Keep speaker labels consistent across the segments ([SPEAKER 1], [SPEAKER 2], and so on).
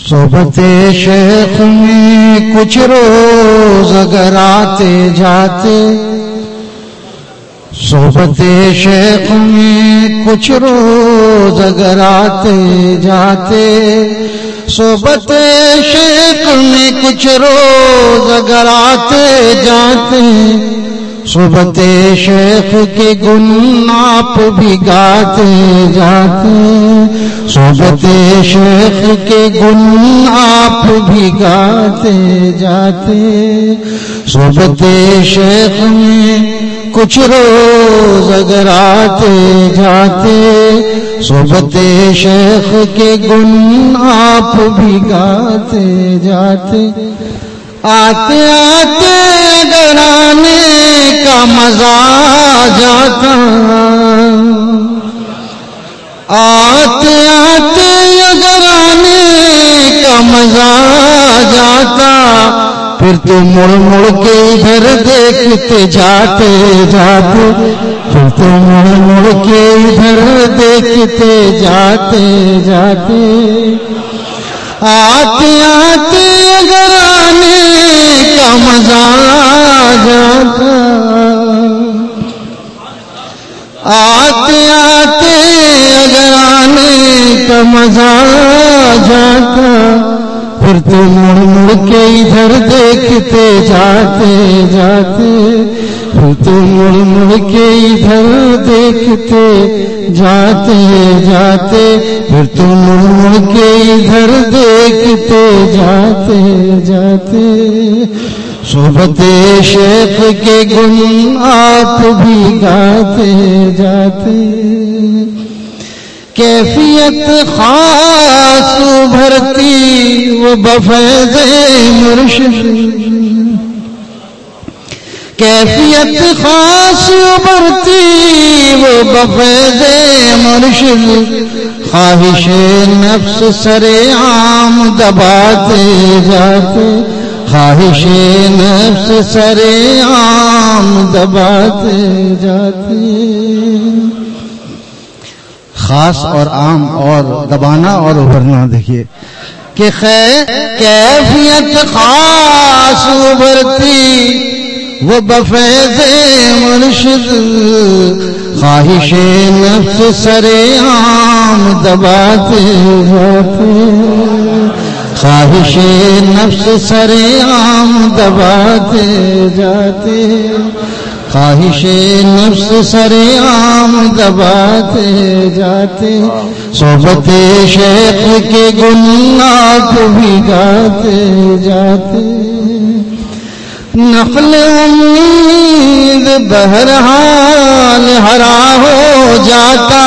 [SPEAKER 1] صحبت شیخ میں کچھ روز اگر آتے جاتے، صحبت شیخ میں کچھ روز اگر آتے جاتے، صحبت شیخ میں کچھ روز اگر آتے جاتے، صحبت شیخ کے گن آپ بھی گاتے جاتے، صحبت شیخ کے گن آپ بھی گاتے جاتے، صحبت شیخ میں کچھ روز اگر آتے جاتے، صحبت شیخ کے گن آپ بھی گاتے جاتے، آتے آتے اگر آنے کا مزہ جاتا، آتے آتے اگر آنے کا مزہ جاتا، پھر تو مڑ مڑ کے ادھر دیکھتے جاتے جاتے، پھر تو مڑ مڑ کے ادھر دیکھتے جاتے جاتے، آتے آتے اگر آنے کا مزہ جاتا، آتے آتے اگر آنے کا مزہ جاتا، پھر تو مڑ مڑ کے ادھر دیکھتے جاتے جاتے، پھر تو مڑ مڑ کے ادھر دیکھتے جاتے جاتے، پھر تو مڑ مڑ کے ادھر دیکھتے جاتے جاتے، صحبت شیخ کے گن آپ بھی گاتے جاتے، کیفیت خاص ابھرتی وہ بفیض مرشد، کیفیت خاص ابھرتی وہ بفیض مرشد، خواہش نفس سرے عام دباتے جاتے، خواہش نفس سرے عام دباتے جاتے، خاص اور عام اور دبانا اور ابھرنا دیکھیے کہ کیفیت خاص ابھرتی وہ بفیض مرشد، خواہش نفس سرے عام دباتے جاتے، خواہش نفس سرے عام دباتے جاتے، خواہش نفس سرے عام دباتے جاتے، صحبت شیخ کے گن آپ بھی گاتے جاتے، نخل امید بہرحال ہرا ہو جاتا،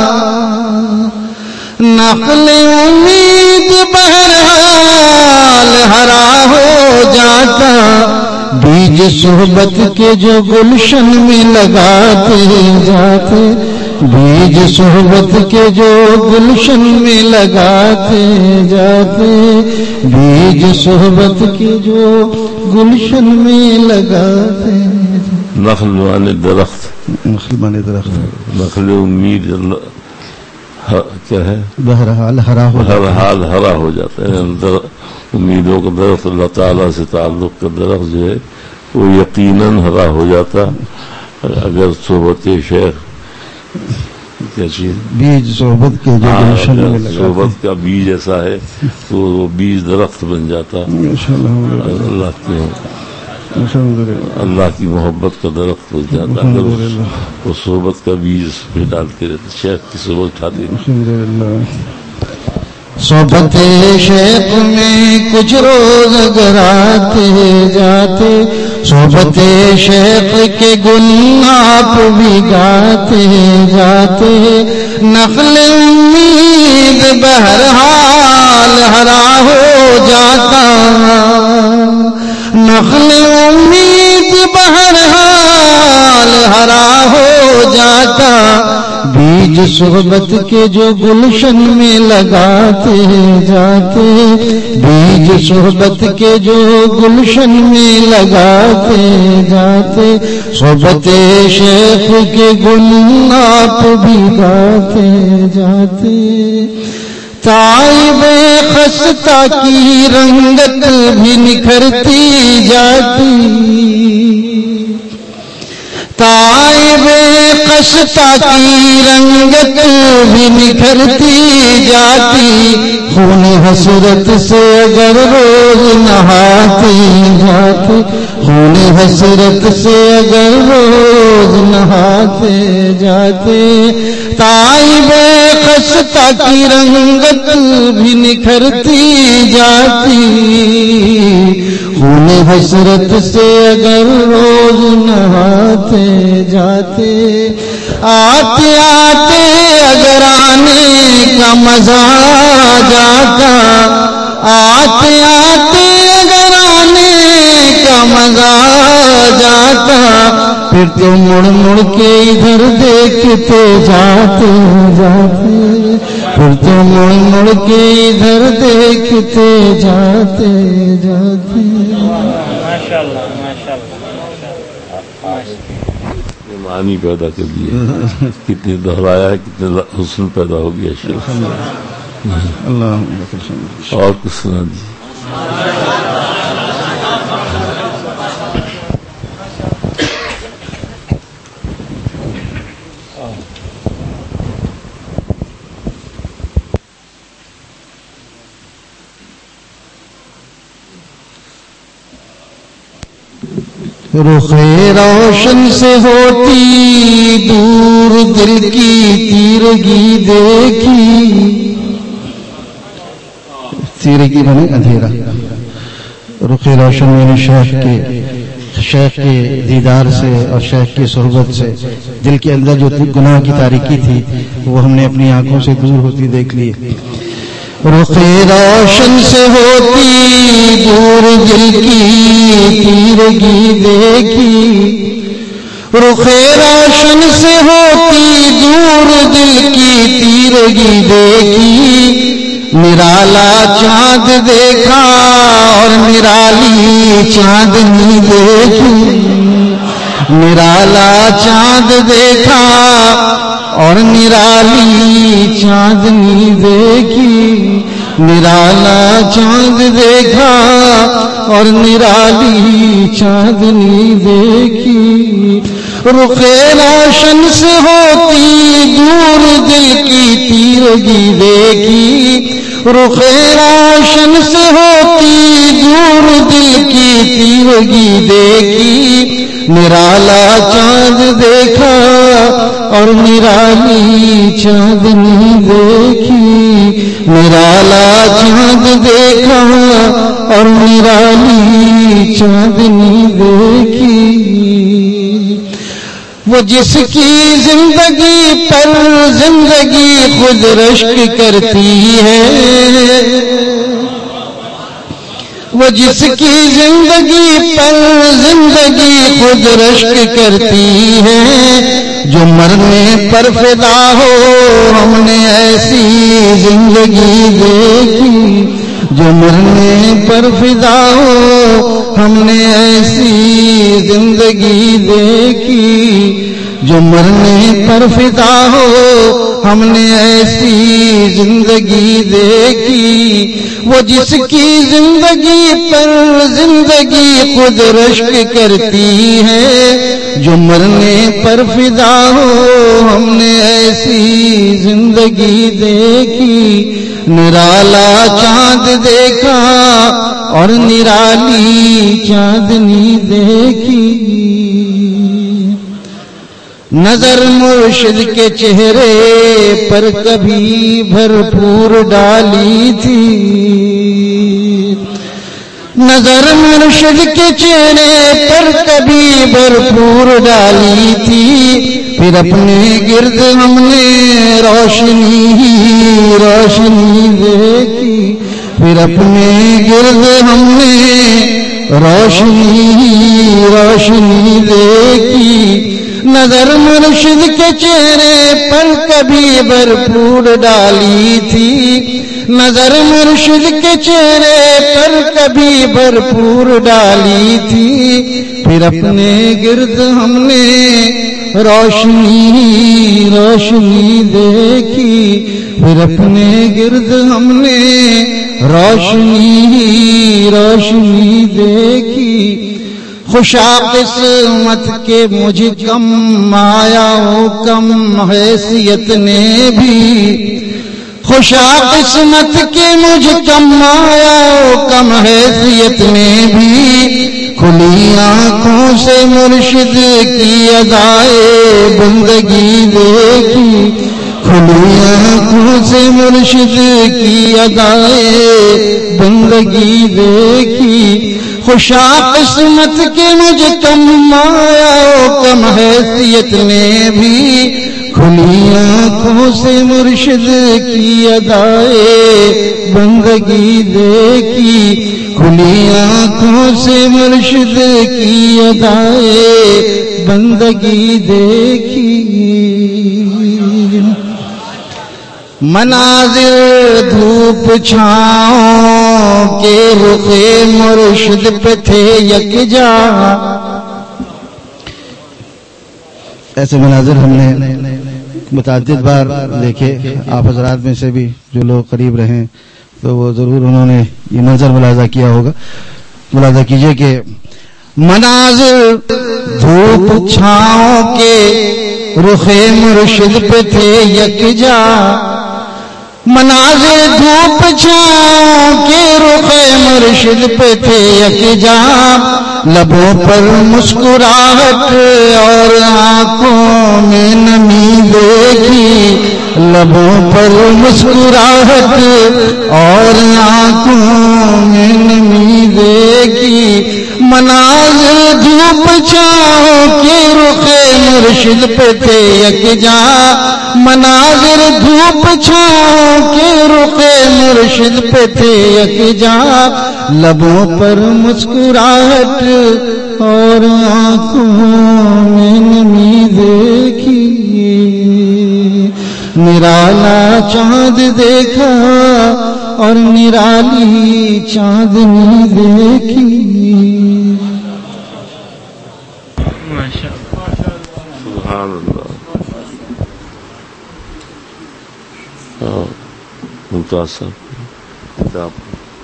[SPEAKER 1] نخل امید بہرحال ہرا ہو جاتا، بیج صحبت کے جو گلشن میں لگاتے جاتے، بیج صحبت کے جو گلشن میں لگاتے جاتے، بیج صحبت کے جو گلشن میں لگاتے،
[SPEAKER 2] نخل مانے درخت،
[SPEAKER 1] نخل مانے درخت،
[SPEAKER 2] نخل امید کیا ہے؟
[SPEAKER 1] بہرحال ہرا ہو جاتا،
[SPEAKER 2] ہر حال ہرا ہو جاتا ہے، امیدوں کا درخت اللہ تعالیٰ سے تعلق کا درخت جو ہے وہ یقیناً ہرا ہو جاتا اگر صحبت شیخ کیا چیز
[SPEAKER 1] بیج صحبت کے جو گلشن میں لگاتے،
[SPEAKER 2] صحبت کا بیج ایسا ہے تو وہ بیج درخت بن جاتا، اللہ کی محبت کا درخت بن جاتا اگر وہ صحبت کا بیج پہ ڈالتے رہتے، شیخ کی صحبت اٹھاتے۔
[SPEAKER 1] صحبت شیخ میں کچھ روز اگر آتے جاتے، صحبت شیخ کے گن آپ بھی گاتے جاتے، نخل امید بہرحال ہرا ہو جاتا، نخل امید بہرحال ہرا ہو جاتا، بیج صحبت کے جو گلشن میں لگاتے جاتے، بیج صحبت کے جو گلشن میں لگاتے جاتے، صحبت شیخ کے گن آپ بھی گاتے جاتے، تائب خستہ کی رنگت بھی نکھرتی جاتی، تائب خستہ کی رنگت بھی نکھرتی جاتی، خون حسرت سے اگر روز نہاتے جاتے، خون حسرت سے اگر روز نہاتے جاتے، تائب خستہ کی رنگت بھی نکھرتی جاتی، خون حسرت سے اگر روز نہاتے جاتے، آتے آتے اگر آنے کا مزہ جاتا، آتے آتے اگر آنے کا مزہ جاتا، پھر تو مڑ مڑ کے ادھر دیکھتے جاتے جاتے، پھر تو مڑ مڑ کے ادھر دیکھتے جاتے جاتے۔
[SPEAKER 3] ماشاءاللہ ماشاءاللہ
[SPEAKER 2] معنی پیدا کر دیے، کتنے دہرایا ہے، کتنے حسن پیدا ہو گیا شیخ۔
[SPEAKER 1] اللہ
[SPEAKER 2] اور کچھ سنا دیجیے۔
[SPEAKER 1] رخ روشن سے ہوتی دور دل کی تیرگی دیکھی، تیرگی بنے اندھیرا، رخ روشن میں شیخ کے دیدار سے اور شیخ کی صحبت سے دل کے اندر جو گناہ کی تاریکی تھی وہ ہم نے اپنی آنکھوں سے دور ہوتی دیکھ لی۔ رخ روشن سے ہوتی دور دل کی تیرگی دیکھی، رخ روشن سے ہوتی دور دل کی تیرگی دیکھی، نرالا چاند دیکھا اور نرالی چاندنی دیکھی، نرالا چاند دیکھا اور نرالی چاندنی دیکھی، نرالا چاند دیکھا اور نرالی چاندنی دیکھی، رخ روشن سے ہوتی دور دل کی تیرگی دیکھی، رخ روشن سے ہوتی دور دل کی تیرگی دیکھی، نرالا چاند دیکھا اور نرالی چاندنی دیکھی، نرالا چاند دیکھا اور نرالی چاندنی دیکھی، وہ جس کی زندگی پر زندگی خود رشک کرتی ہے، وہ جس کی زندگی پر زندگی خود رشک کرتی ہے، جو مرنے پر فدا ہو ہم نے ایسی زندگی دیکھی، جو مرنے پر فدا ہو ہم نے ایسی زندگی دیکھی، جو مرنے پر فدا ہو ہم نے ایسی زندگی دیکھی، وہ جس کی زندگی پر زندگی خود رشک کرتی ہے، جو مرنے پر فدا ہو ہم نے ایسی زندگی دیکھی، نرالا چاند دیکھا اور نرالی چاندنی دیکھی، نظر مرشد کے چہرے پر کبھی بھرپور ڈالی تھی، نظر مرشد کے چہرے پر کبھی بھرپور ڈالی تھی، پھر اپنے گرد ہم نے روشنی ہی روشنی دیکھی، پھر اپنے گرد ہم نے روشنی ہی روشنی دیکھی، نظر مرشد کے چہرے پر کبھی بھرپور ڈالی تھی، نظر مرشد کے چہرے پر کبھی بھرپور ڈالی تھی، پھر اپنے گرد ہم نے روشنی روشنی دیکھی، پھر اپنے گرد ہم نے روشنی ہی روشنی دیکھی. خوشا قسمت کے مجھ کم آیا ہو کم حیثیت نے بھی. خوشا قسمت کے مجھ کم آیا ہو کم حیثیت نے بھی. کھلی آنکھوں سے مرشد کی ادائے بندگی دیکھی. کھلی آنکھوں سے مرشد کی ادائے بندگی دیکھی. خوشا قسمت کے مجھ کم آیا ہو کم حیثیت نے بھی. کھلی آنکھوں سے مرشد کی ادائے بندگی دیکھی. کھلی آنکھوں سے مرشد کی ادائے بندگی دیکھی. مناظر دھوپ چھاؤں کے رخ مرشد پہ تھے یکجا. ایسے مناظر ہم نے متعدد بار دیکھے. آپ حضرات میں سے بھی جو لوگ قریب رہیں تو وہ ضرور انہوں نے یہ منظر ملاحظہ کیا ہوگا. ملاحظہ کیجئے کہ مناظر دھوپ چھاؤں کے رخ مرشد پہ تھے یکجا. مناظر دھوپ چھاؤں کے رخ مرشد پہ تھے یکجا. لبوں پر مسکراہٹ اور آنکھوں میں نمی دیکھی. لبوں پر مسکراہٹ اور آنکھوں میں نمی دیکھی. مناظر دھوپ چھاؤں کے رخ مرشد پہ تھے یکجا. مناظر دھوپ چھاؤں کے رخ مرشد پہ تھے یکجا. لبوں پر مسکراہٹ اور آنکھوں میں نمی دیکھی. نرالا چاند دیکھا اور نرالی چاندنی دیکھی.
[SPEAKER 2] سبحان اللہ. ممتاز صاحب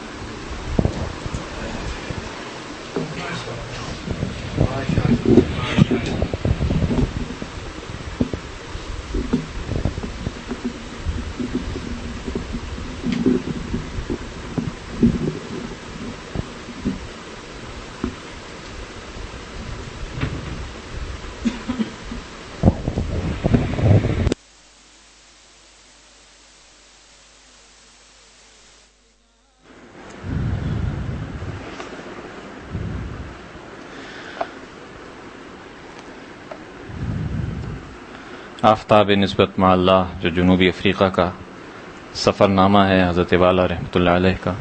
[SPEAKER 4] آفتاب نسبت مع اللہ جو جنوبی افریقہ کا سفر نامہ ہے حضرت والا رحمۃ اللہ علیہ کا.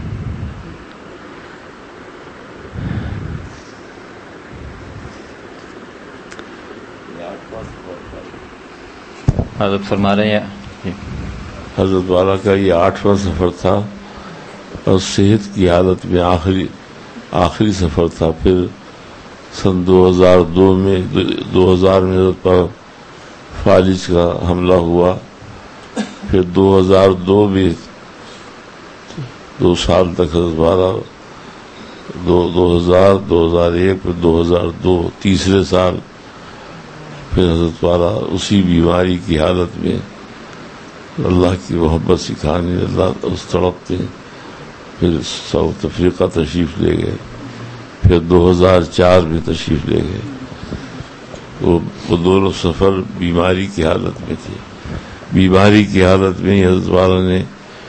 [SPEAKER 4] حضرت فرما رہے ہیں
[SPEAKER 2] حضرت والا کا یہ 8واں سفر تھا اور صحت کی حالت میں آخری سفر تھا. پھر سن 2002 میں حضرت پر فالج کا حملہ ہوا. پھر 2002 بھی 2 سال تک حضرت والا 2000 2001 پھر 2002 تیسرے سال پھر حضرت والا اسی بیماری کی حالت میں اللہ کی محبت سکھانے اللہ اس طرف پہ پھر ساؤتھ افریقہ تشریف لے گئے. پھر 2004 میں تشریف لے گئے. وہ دونوں سفر بیماری کی حالت میں تھے. بیماری کی حالت میں حضرت والا نے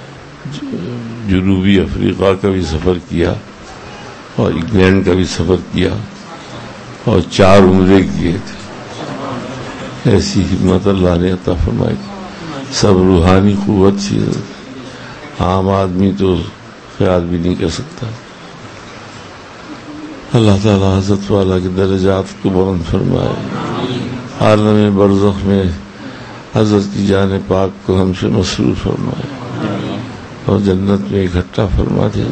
[SPEAKER 2] جنوبی افریقہ کا بھی سفر کیا اور انگلینڈ کا بھی سفر کیا اور 4 عمرے کیے تھے. ایسی ہمت اللہ نے عطا فرمائی. سب روحانی قوت تھی. عام آدمی تو خیال بھی نہیں کر سکتا. اللہ تعالیٰ حضرت والا کے درجات کو بلند فرمائے. عالم برزخ میں حضرت کی جان پاک کو ہم سے مسرور فرمائے اور جنت میں اکٹھا فرما دے.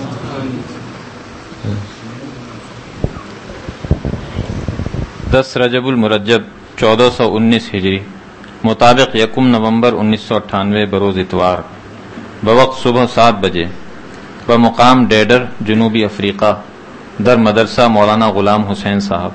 [SPEAKER 4] 10 رجب المرجب 1419 ہجری مطابق 1 نومبر 1998 بروز اتوار بوقت صبح 7 بجے بمقام ڈیڈر جنوبی افریقہ در مدرسہ مولانا غلام حسین صاحب۔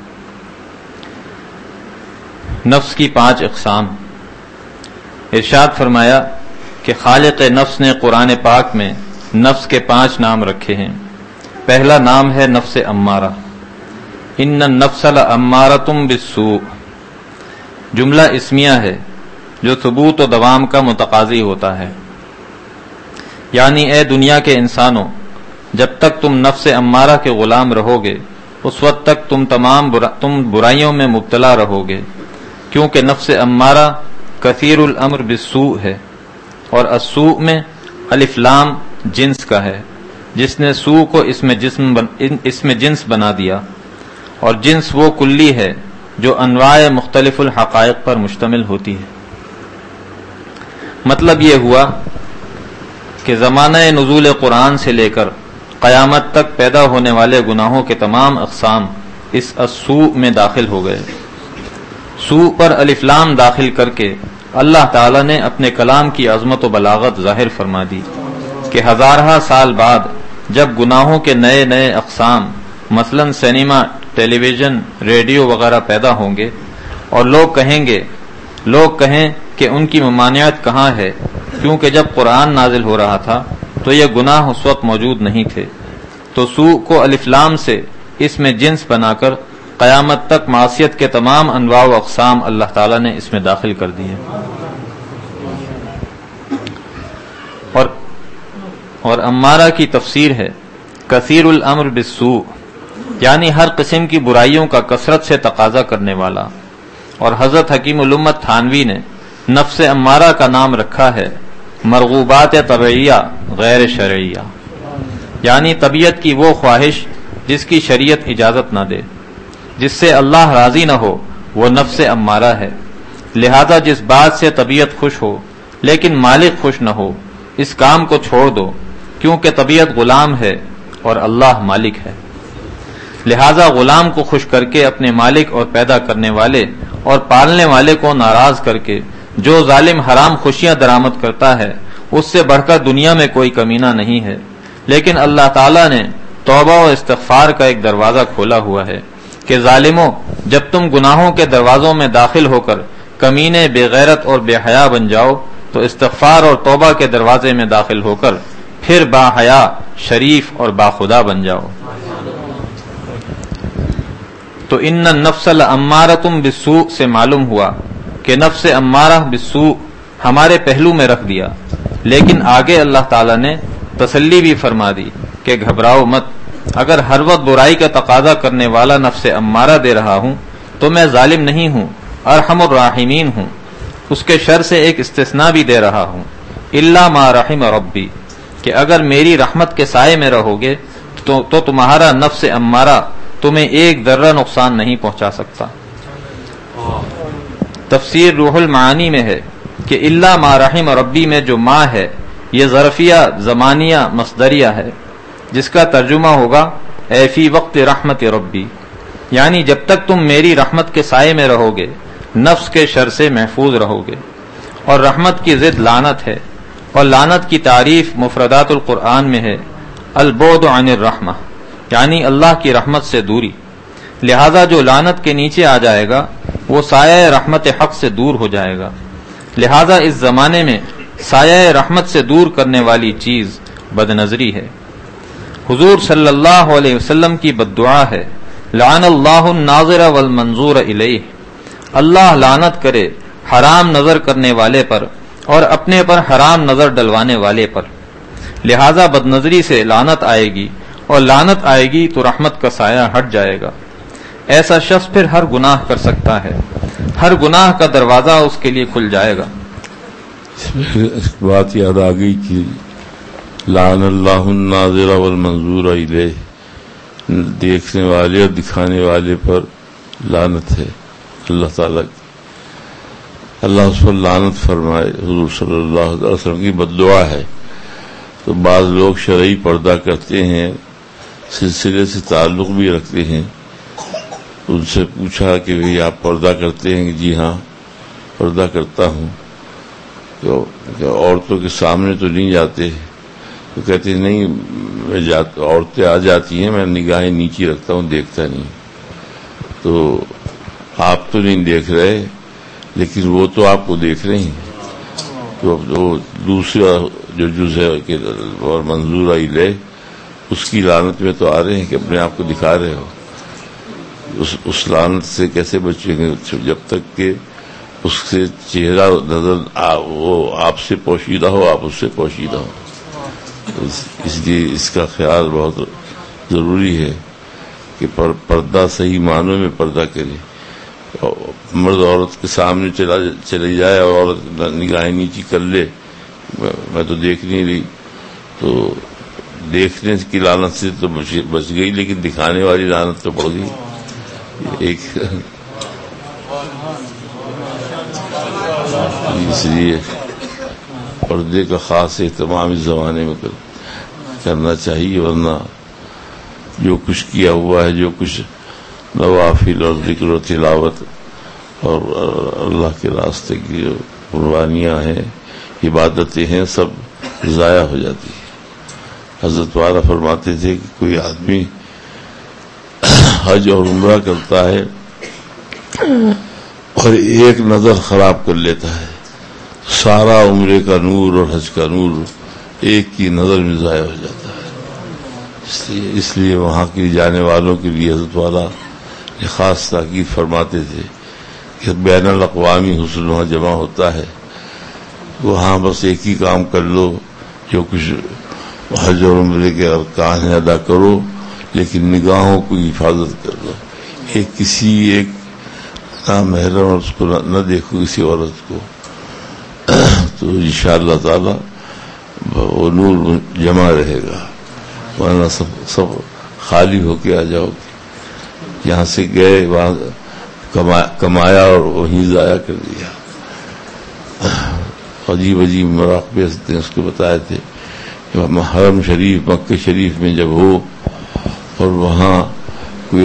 [SPEAKER 4] نفس کی 5 اقسام۔ ارشاد فرمایا کہ خالق نفس نے قرآن پاک میں نفس کے 5 نام رکھے ہیں۔ پہلا نام ہے نفس امارہ، ان النفس لامارۃ بالسوء، جملہ اسمیہ ہے جو ثبوت و دوام کا متقاضی ہوتا ہے، یعنی اے دنیا کے انسانوں، جب تک تم نفس امارہ کے غلام رہو گے اس وقت تک تم برائیوں میں مبتلا رہو گے، کیونکہ نفس امارہ کثیر الامر بالسوء ہے، اور السوء میں الف لام جنس کا ہے، جس نے سوء کو اس میں جنس بنا دیا، اور جنس وہ کلی ہے جو انواع مختلف الحقائق پر مشتمل ہوتی ہے۔ مطلب یہ ہوا کہ زمانہ نزول قرآن سے لے کر قیامت تک پیدا ہونے والے گناہوں کے تمام اقسام اس السوء میں داخل ہو گئے۔ سوء پر الف لام داخل کر کے اللہ تعالی نے اپنے کلام کی عظمت و بلاغت ظاہر فرما دی کہ ہزارہ سال بعد جب گناہوں کے نئے نئے اقسام مثلا سینما، ٹیلی ویژن، ریڈیو وغیرہ پیدا ہوں گے اور لوگ کہیں کہ ان کی ممانعت کہاں ہے، کیونکہ جب قرآن نازل ہو رہا تھا تو یہ گناہ اس وقت موجود نہیں تھے، تو سوء کو الف لام سے اس میں جنس بنا کر قیامت تک معصیت کے تمام انواع و اقسام اللہ تعالیٰ نے اس میں داخل کر دیے۔ اور امارہ کی تفسیر ہے کثیر الامر بالسوء، یعنی ہر قسم کی برائیوں کا کثرت سے تقاضا کرنے والا۔ اور حضرت حکیم الامت تھانوی نے نفس امارہ کا نام رکھا ہے مرغوبات طبعیہ غیر شرعیہ، یعنی طبیعت کی وہ خواہش جس کی شریعت اجازت نہ دے، جس سے اللہ راضی نہ ہو، وہ نفس امارہ ہے۔ لہذا جس بات سے طبیعت خوش ہو لیکن مالک خوش نہ ہو، اس کام کو چھوڑ دو، کیونکہ طبیعت غلام ہے اور اللہ مالک ہے۔ لہذا غلام کو خوش کر کے اپنے مالک اور پیدا کرنے والے اور پالنے والے کو ناراض کر کے جو ظالم حرام خوشیاں درآمد کرتا ہے، اس سے بڑھ کر دنیا میں کوئی کمینہ نہیں ہے۔ لیکن اللہ تعالیٰ نے توبہ و استغفار کا ایک دروازہ کھولا ہوا ہے کہ ظالموں، جب تم گناہوں کے دروازوں میں داخل ہو کر کمینے، بے غیرت اور بے حیا بن جاؤ تو استغفار اور توبہ کے دروازے میں داخل ہو کر پھر با حیا، شریف اور باخدا بن جاؤ۔ تو ان النفس لامارۃ بالسوء سے معلوم ہوا کہ نفس امارہ بالسوء ہمارے پہلو میں رکھ دیا، لیکن آگے اللہ تعالیٰ نے تسلی بھی فرما دی کہ گھبراؤ مت، اگر ہر وقت برائی کا تقاضا کرنے والا نفس امارہ دے رہا ہوں تو میں ظالم نہیں ہوں، ارحم الراحمین ہوں۔ اس کے شر سے ایک استثناء بھی دے رہا ہوں، الا ما رحم ربی، کہ اگر میری رحمت کے سائے میں رہو گے تو تمہارا نفس امارہ تمہیں ایک ذرہ نقصان نہیں پہنچا سکتا۔ تفسیر روح المعانی میں ہے کہ الا ما رحم ربی میں جو ما ہے یہ ظرفیہ زمانیہ مصدریہ ہے، جس کا ترجمہ ہوگا اے فی وقت رحمت ربی، یعنی جب تک تم میری رحمت کے سائے میں رہو گے نفس کے شر سے محفوظ رہو گے۔ اور رحمت کی ضد لعنت ہے، اور لعنت کی تعریف مفردات القرآن میں ہے البعد عن الرحمہ، یعنی اللہ کی رحمت سے دوری۔ لہذا جو لعنت کے نیچے آ جائے گا وہ سایہ رحمت حق سے دور ہو جائے گا۔ لہذا اس زمانے میں سایہ رحمت سے دور کرنے والی چیز بد نظری ہے۔ حضور صلی اللہ علیہ وسلم کی بددعا ہے لعن اللہ الناظر والمنظور الیہ، اللہ لعنت کرے حرام نظر کرنے والے پر اور اپنے پر حرام نظر ڈلوانے والے پر۔ لہذا بد نظری سے لعنت آئے گی، اور لعنت آئے گی تو رحمت کا سایہ ہٹ جائے گا۔ ایسا شخص پھر ہر گناہ کر سکتا ہے، ہر گناہ کا دروازہ اس کے لیے کھل جائے گا۔
[SPEAKER 2] اس بات یاد آ گئی کہ لعن اللہ الناظر والمنظور الیہ، دیکھنے والے اور دکھانے والے پر لعنت ہے اللہ تعالیٰ کی، اللہ اس پر لعنت فرمائے۔ حضور صلی اللہ علیہ وسلم کی بددعا ہے۔ تو بعض لوگ شرعی پردہ کرتے ہیں، سلسلے سے تعلق بھی رکھتے ہیں، ان سے پوچھا کہ بھئی آپ پردہ کرتے ہیں؟ جی ہاں پردہ کرتا ہوں۔ کہ عورتوں کے سامنے تو نہیں جاتے، تو کہتے نہیں عورتیں آ جاتی ہیں، میں نگاہیں نیچی رکھتا ہوں، دیکھتا نہیں. تو آپ تو نہیں دیکھ رہے لیکن وہ تو آپ کو دیکھ رہے ہیں. تو وہ دوسرا جو جز ہے کہ اور منظور لے، اس کی لعنت میں تو آ رہے ہیں کہ اپنے آپ کو دکھا رہے ہو. اس لعنت سے کیسے بچیں گے جب تک کہ اس سے چہرہ نظر وہ آپ سے پوشیدہ ہو، آپ اس سے پوشیدہ ہو. اس لیے اس کا خیال بہت ضروری ہے کہ پردہ صحیح معنوں میں پردہ کرے. مرد عورت کے سامنے چلے جائے اور عورت نگاہیں نیچی کر لے، میں تو دیکھ نہیں رہی، تو دیکھنے کی لعنت سے تو بچ گئی، لیکن دکھانے والی لعنت تو پڑ گئی. ایک اس لیے پردے کا خاص اہتمام اس زمانے میں کرنا چاہیے، ورنہ جو کچھ کیا ہوا ہے، جو کچھ نوافل اور ذکر و تلاوت اور اللہ کے راستے کی جو قربانیاں ہیں، عبادتیں ہیں، سب ضائع ہو جاتی ہیں. حضرت والا فرماتے تھے کہ کوئی آدمی حج اور عمرہ کرتا ہے اور ایک نظر خراب کر لیتا ہے، سارا عمرے کا نور اور حج کا نور ایک کی نظر میں ضائع ہو جاتا ہے. اس لیے وہاں کے جانے والوں کے لیے حضرت والا نے خاص تاکید فرماتے تھے کہ بین الاقوامی حسن وہاں جمع ہوتا ہے، وہاں بس ایک ہی کام کر لو، جو کچھ حج اور عمرے کے ارکان ہیں ادا کرو، لیکن نگاہوں کی حفاظت کر لو. کسی ایک نامحرم اس کو نہ دیکھو، کسی عورت کو، تو انشاءاللہ تعالی وہ نور جمع رہے گا. ورنہ سب خالی ہو کے آ جاؤ گے، یہاں سے گئے وہاں کمایا اور وہیں ضائع کر دیا. عجیب عجیب مراقبے نے اس کو بتائے تھے کہ حرم شریف مکہ شریف میں جب ہو اور وہاں کوئی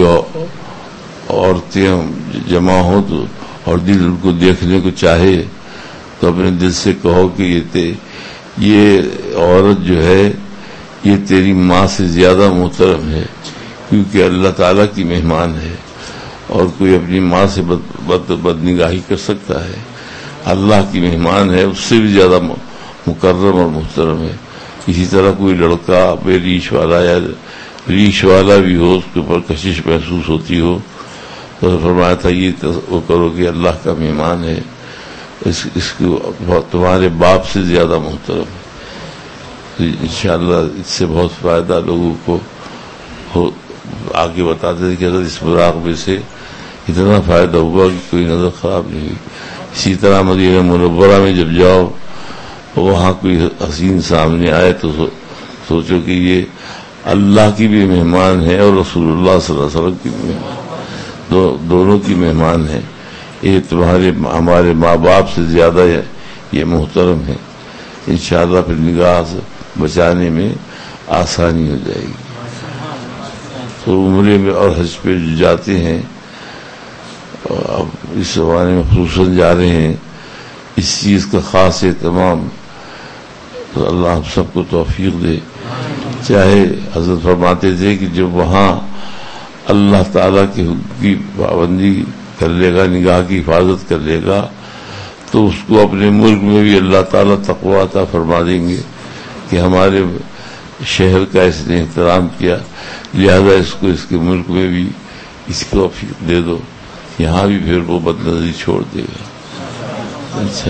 [SPEAKER 2] عورتیں جمع ہو تو اور دل ان کو دیکھنے کو چاہے تو اپنے دل سے کہو کہ یہ عورت جو ہے یہ تیری ماں سے زیادہ محترم ہے، کیونکہ اللہ تعالیٰ کی مہمان ہے، اور کوئی اپنی ماں سے بد نگاہی کر سکتا ہے؟ اللہ کی مہمان ہے، اس سے بھی زیادہ مکرم اور محترم ہے. اسی طرح کوئی لڑکا بے ریش والا یا ریش والا بھی ہو، اس کے اوپر کشش محسوس ہوتی ہو، تو فرمایا تھا یہ وہ کرو کہ اللہ کا مہمان ہے، اس کو تمہارے باپ سے زیادہ محترم ہے. انشاءاللہ اس سے بہت فائدہ لوگوں کو آگے بتاتے تھے کہ اگر اس مراقبے سے اتنا فائدہ ہوا کہ کوئی نظر خراب نہیں ہوئی. اسی طرح مدینہ منورہ میں جب جاؤ وہاں کوئی حسین سامنے آئے تو سوچو کہ یہ اللہ کی بھی مہمان ہے اور رسول اللہ صلی اللہ علیہ وسلم کی بھی مہمان، دونوں کی مہمان ہے. یہ ہمارے ماں باپ سے زیادہ یہ محترم ہے. انشاءاللہ پھر نگاہ سے بچانے میں آسانی ہو جائے گی. تو عمرے میں اور حج پہ جو جاتے ہیں، اب اس زمانے میں خصوصاً جا رہے ہیں، اس چیز کا خاص اہتمام تو اللہ ہم سب کو توفیق دے. چاہے حضرت فرماتے تھے کہ جب وہاں اللہ تعالیٰ کی پابندی کر لے گا، نگاہ کی حفاظت کر لے گا، تو اس کو اپنے ملک میں بھی اللہ تعالیٰ تقویٰ عطا فرما دیں گے کہ ہمارے شہر کا اس نے احترام کیا، لہذا اس کو اس کے ملک میں بھی اس کو توفیق دے دو. یہاں بھی پھر وہ بد نظری چھوڑ دے گا. اچھا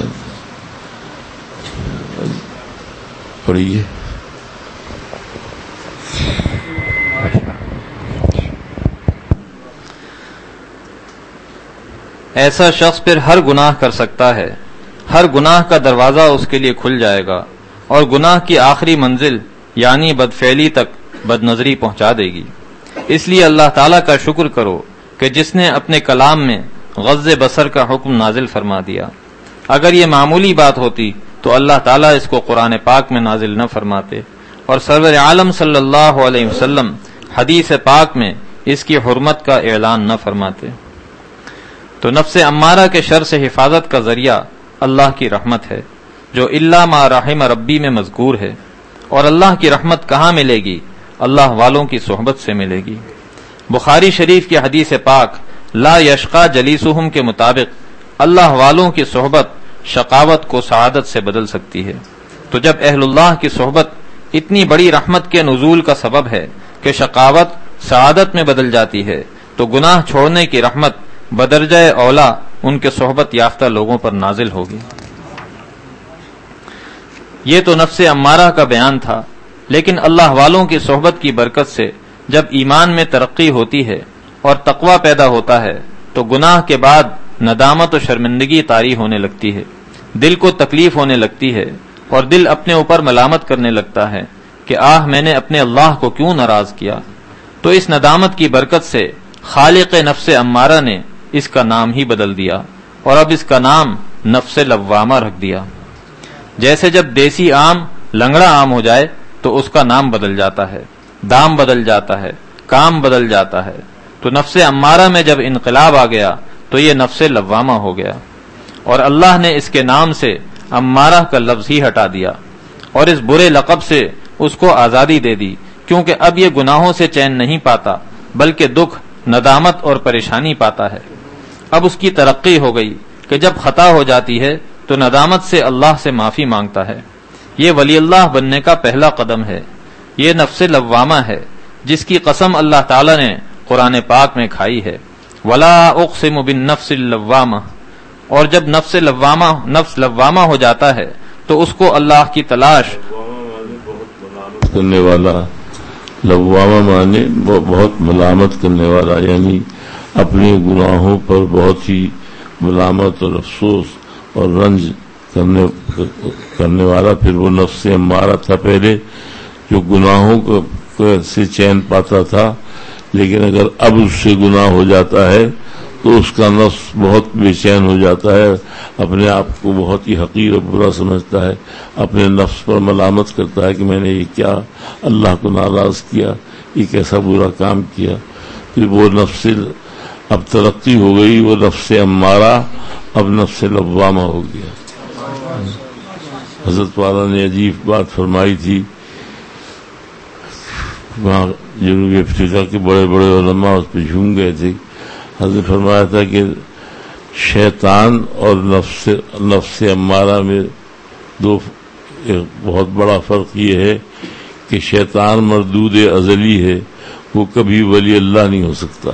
[SPEAKER 2] پڑھیے.
[SPEAKER 4] ایسا شخص پھر ہر گناہ کر سکتا ہے، ہر گناہ کا دروازہ اس کے لیے کھل جائے گا اور گناہ کی آخری منزل یعنی بدفعلی تک بد نظری پہنچا دے گی. اس لیے اللہ تعالیٰ کا شکر کرو کہ جس نے اپنے کلام میں غض بصر کا حکم نازل فرما دیا. اگر یہ معمولی بات ہوتی تو اللہ تعالیٰ اس کو قرآن پاک میں نازل نہ فرماتے اور سرور عالم صلی اللہ علیہ وسلم حدیث پاک میں اس کی حرمت کا اعلان نہ فرماتے. تو نفس امارہ کے شر سے حفاظت کا ذریعہ اللہ کی رحمت ہے، جو الا ما رحم ربی میں مذکور ہے، اور اللہ کی رحمت کہاں ملے گی؟ اللہ والوں کی صحبت سے ملے گی۔ بخاری شریف کی حدیث پاک لا یشقا جلیسہم کے مطابق اللہ والوں کی صحبت شقاوت کو سعادت سے بدل سکتی ہے۔ تو جب اہل اللہ کی صحبت اتنی بڑی رحمت کے نزول کا سبب ہے کہ شقاوت سعادت میں بدل جاتی ہے، تو گناہ چھوڑنے کی رحمت بدرجہ اولا ان کے صحبت یافتہ لوگوں پر نازل ہوگی۔ یہ تو نفس امارہ کا بیان تھا، لیکن اللہ والوں کی صحبت کی برکت سے جب ایمان میں ترقی ہوتی ہے اور تقوی پیدا ہوتا ہے تو گناہ کے بعد ندامت و شرمندگی طاری ہونے لگتی ہے، دل کو تکلیف ہونے لگتی ہے، اور دل اپنے اوپر ملامت کرنے لگتا ہے کہ آہ میں نے اپنے اللہ کو کیوں ناراض کیا۔ تو اس ندامت کی برکت سے خالق نفس امارہ نے اس کا نام ہی بدل دیا، اور اب اس کا نام نفس لوامہ رکھ دیا۔ جیسے جب دیسی آم لنگڑا آم ہو جائے تو اس کا نام بدل جاتا ہے، دام بدل جاتا ہے، کام بدل جاتا ہے، تو نفس امارہ میں جب انقلاب آ گیا تو یہ نفس لوامہ ہو گیا، اور اللہ نے اس کے نام سے امارہ کا لفظ ہی ہٹا دیا، اور اس برے لقب سے اس کو آزادی دے دی، کیونکہ اب یہ گناہوں سے چین نہیں پاتا بلکہ دکھ، ندامت اور پریشانی پاتا ہے۔ اب اس کی ترقی ہو گئی کہ جب خطا ہو جاتی ہے تو ندامت سے اللہ سے معافی مانگتا ہے۔ یہ ولی اللہ بننے کا پہلا قدم ہے، یہ نفس لوامہ ہے جس کی قسم اللہ تعالی نے قرآن پاک میں کھائی ہے، ولا اقسم بالنفس اللوامہ۔ اور جب نفس لوامہ ہو جاتا ہے تو اس کو اللہ کی تلاش
[SPEAKER 2] کرنے والا، لوامہ معنی بہت ملامت کرنے والا، یعنی اپنے گناہوں پر بہت ہی ملامت اور افسوس اور رنج کرنے والا۔ پھر وہ نفس امارہ تھا پہلے، جو گناہوں سے چین پاتا تھا، لیکن اگر اب اس سے گناہ ہو جاتا ہے تو اس کا نفس بہت بے چین ہو جاتا ہے، اپنے آپ کو بہت ہی حقیر اور برا سمجھتا ہے، اپنے نفس پر ملامت کرتا ہے کہ میں نے یہ کیا اللہ کو ناراض کیا، یہ کیسا برا کام کیا۔ پھر وہ نفس اب ترقی ہو گئی، وہ نفس امارہ اب نفس لوامہ ہو گیا۔ حضرت والا نے عجیب بات فرمائی تھی، وہاں جنوبی افریقہ کے بڑے بڑے علماء اس پہ جھوم گئے تھے۔ حضرت فرمایا تھا کہ شیطان اور نفس امارہ میں بہت بڑا فرق یہ ہے کہ شیطان مردود ازلی ہے، وہ کبھی ولی اللہ نہیں ہو سکتا،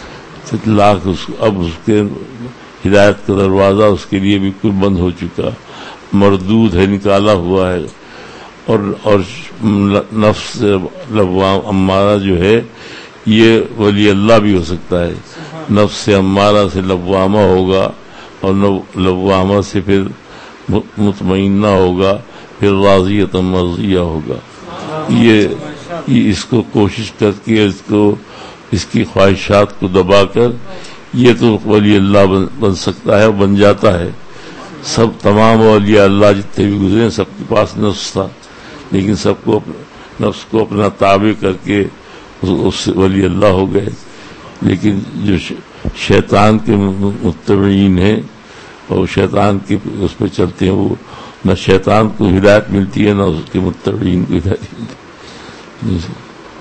[SPEAKER 2] اب اس کے ہدایت کا دروازہ اس کے لیے بالکل بند ہو چکا، مردود ہے، نکالا ہوا ہے۔ اور نفس لوامہ امارہ جو ہے یہ ولی اللہ بھی ہو سکتا ہے، نفس امارہ سے لوامہ ہوگا، اور لوامہ سے پھر مطمئنہ ہوگا، پھر راضیۃ مرضیہ ہوگا۔ یہ اس کو کوشش کر کے اس کی خواہشات کو دبا کر یہ تو ولی اللہ بن سکتا ہے اور بن جاتا ہے۔ تمام اولیاء اللہ جتنے بھی گزرے سب کے پاس نفس تھا، لیکن سب کو نفس کو اپنا تابع کر کے اس سے ولی اللہ ہو گئے۔ لیکن جو شیطان کے متبعین ہیں اور شیطان کے اس پہ چلتے ہیں، وہ نہ شیطان کو ہدایت ملتی ہے نہ اس کے متبعین کو ہدایت ملتی ہے۔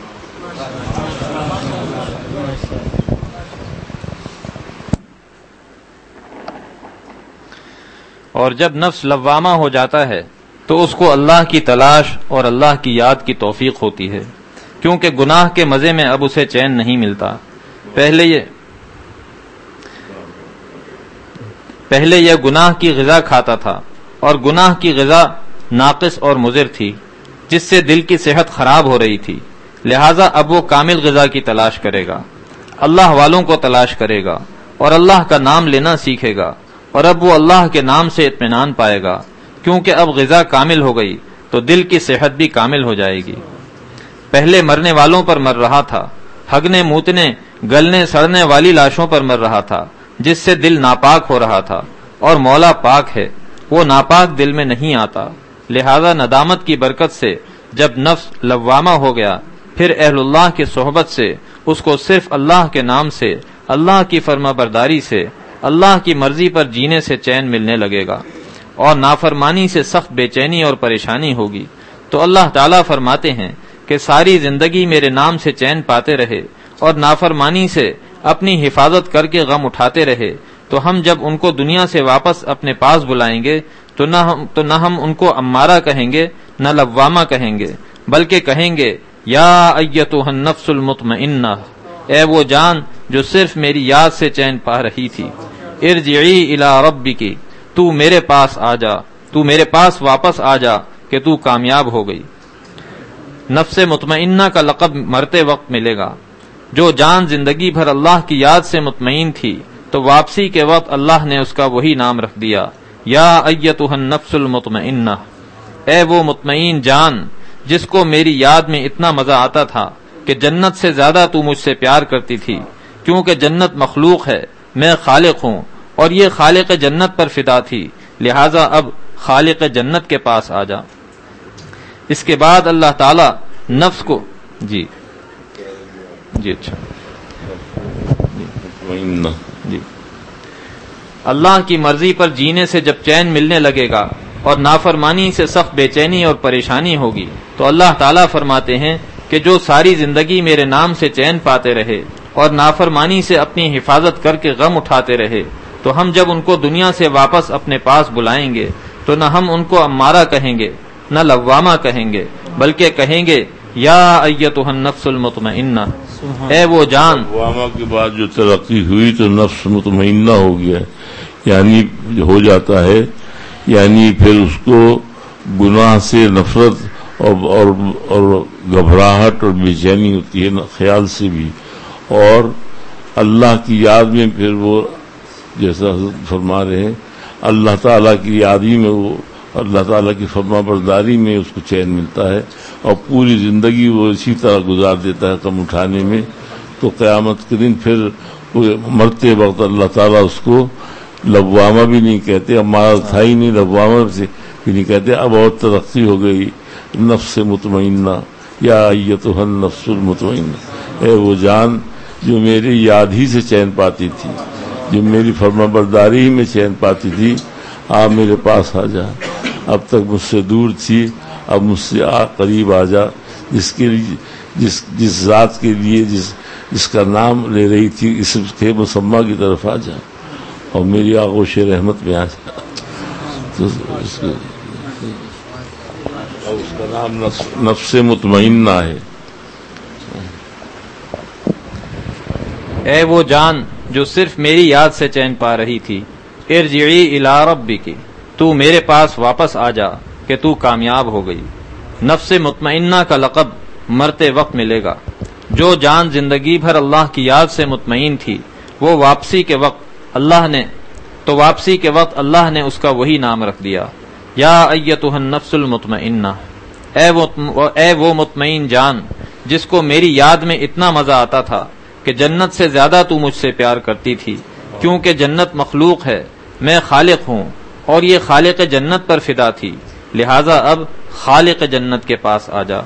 [SPEAKER 4] اور جب نفس لوامہ ہو جاتا ہے تو اس کو اللہ کی تلاش اور اللہ کی یاد کی توفیق ہوتی ہے، کیونکہ گناہ کے مزے میں اب اسے چین نہیں ملتا۔ پہلے یہ گناہ کی غذا کھاتا تھا، اور گناہ کی غذا ناقص اور مضر تھی، جس سے دل کی صحت خراب ہو رہی تھی۔ لہٰذا اب وہ کامل غذا کی تلاش کرے گا، اللہ والوں کو تلاش کرے گا، اور اللہ کا نام لینا سیکھے گا، اور اب وہ اللہ کے نام سے اطمینان پائے گا، کیونکہ اب غذا کامل ہو گئی تو دل کی صحت بھی کامل ہو جائے گی۔ پہلے مرنے والوں پر مر رہا تھا، ہگنے موتنے گلنے سڑنے والی لاشوں پر مر رہا تھا، جس سے دل ناپاک ہو رہا تھا، اور مولا پاک ہے، وہ ناپاک دل میں نہیں آتا۔ لہذا ندامت کی برکت سے جب نفس لوامہ ہو گیا، پھر اہل اللہ کی صحبت سے اس کو صرف اللہ کے نام سے، اللہ کی فرما برداری سے، اللہ کی مرضی پر جینے سے چین ملنے لگے گا۔ اور نافرمانی سے سخت بے چینی اور پریشانی ہوگی، تو اللہ تعالیٰ فرماتے ہیں کہ ساری زندگی میرے نام سے چین پاتے رہے اور نافرمانی سے اپنی حفاظت کر کے غم اٹھاتے رہے، تو ہم جب ان کو دنیا سے واپس اپنے پاس بلائیں گے تو نہ ہم ان کو امارہ کہیں گے نہ لوامہ کہیں گے، بلکہ کہیں گے یا ایتھا النفس المطمئنہ، اے وہ جان جو صرف میری یاد سے چین پا رہی تھی، ارجعی الی ربک، تو میرے پاس آ جا، تو میرے پاس واپس آ جا کہ تو کامیاب ہو گئی۔ نفس مطمئنہ کا لقب مرتے وقت ملے گا۔ جو جان زندگی بھر اللہ کی یاد سے مطمئن تھی تو واپسی کے وقت اللہ نے اس کا وہی نام رکھ دیا، یا ایتھا النفس المطمئنہ، اے وہ مطمئن جان جس کو میری یاد میں اتنا مزہ آتا تھا کہ جنت سے زیادہ تو مجھ سے پیار کرتی تھی، کیونکہ جنت مخلوق ہے، میں خالق ہوں اور یہ خالق جنت پر فدا تھی، لہذا اب خالق جنت کے پاس آ جا۔ اس کے بعد اللہ تعالی نفس کو جی اچھا جی اللہ کی مرضی پر جینے سے جب چین ملنے لگے گا اور نافرمانی سے سخت بے چینی اور پریشانی ہوگی، تو اللہ تعالیٰ فرماتے ہیں کہ جو ساری زندگی میرے نام سے چین پاتے رہے اور نافرمانی سے اپنی حفاظت کر کے غم اٹھاتے رہے، تو ہم جب ان کو دنیا سے واپس اپنے پاس بلائیں گے تو نہ ہم ان کو امارہ کہیں گے نہ لوامہ کہیں گے، بلکہ کہیں گے یا ایتھا النفس المطمئنہ، اے وہ جان۔
[SPEAKER 2] لوامہ کے بعد جو ترقی ہوئی تو نفس مطمئنہ ہو گیا، یعنی ہو جاتا ہے، یعنی پھر اس کو گناہ سے نفرت اور گھبراہٹ اور بے چینی ہوتی ہے خیال سے بھی، اور اللہ کی یاد میں پھر وہ جیسا حضرت فرما رہے ہیں اللہ تعالیٰ کی یادی میں وہ اللہ تعالیٰ کی فرما برداری میں اس کو چین ملتا ہے، اور پوری زندگی وہ اسی طرح گزار دیتا ہے غم اٹھانے میں، تو قیامت کے دن پھر مرتے وقت اللہ تعالیٰ اس کو لوامہ بھی نہیں کہتے، ہمارا تھا ہی نہیں، لوامہ سے بھی نہیں کہتے، اب اور ترقی ہو گئی، نفس مطمئنہ، یا ایتھا النفس المطمئنہ، اے وہ جان جو میری یاد ہی سے چین پاتی تھی، جو میری فرما برداری ہی میں چین پاتی تھی، آپ میرے پاس آ جا، اب تک مجھ سے دور تھی، اب مجھ سے قریب آ جا، جس ذات کے لیے جس کا نام لے رہی تھی اس کے مسمہ کی طرف آ جا اور میری آغوش رحمت میں آ جا، تو اس کا نام نفس مطمئنہ ہے۔
[SPEAKER 4] اے وہ جان جو صرف میری یاد سے چین پا رہی تھی، ارجعی الی ربک، تو میرے پاس واپس آ جا کہ تو کامیاب ہو گئی۔ نفس مطمئنہ کا لقب مرتے وقت ملے گا۔ جو جان زندگی بھر اللہ کی یاد سے مطمئن تھی، وہ واپسی کے وقت اللہ نے اس کا وہی نام رکھ دیا، یا ایتھا النفس المطمئنہ، اے وہ مطمئن جان جس کو میری یاد میں اتنا مزہ آتا تھا کہ جنت سے زیادہ تو مجھ سے پیار کرتی تھی، کیونکہ جنت مخلوق ہے، میں خالق ہوں اور یہ خالق جنت پر فدا تھی، لہذا اب خالق جنت کے پاس آ جا۔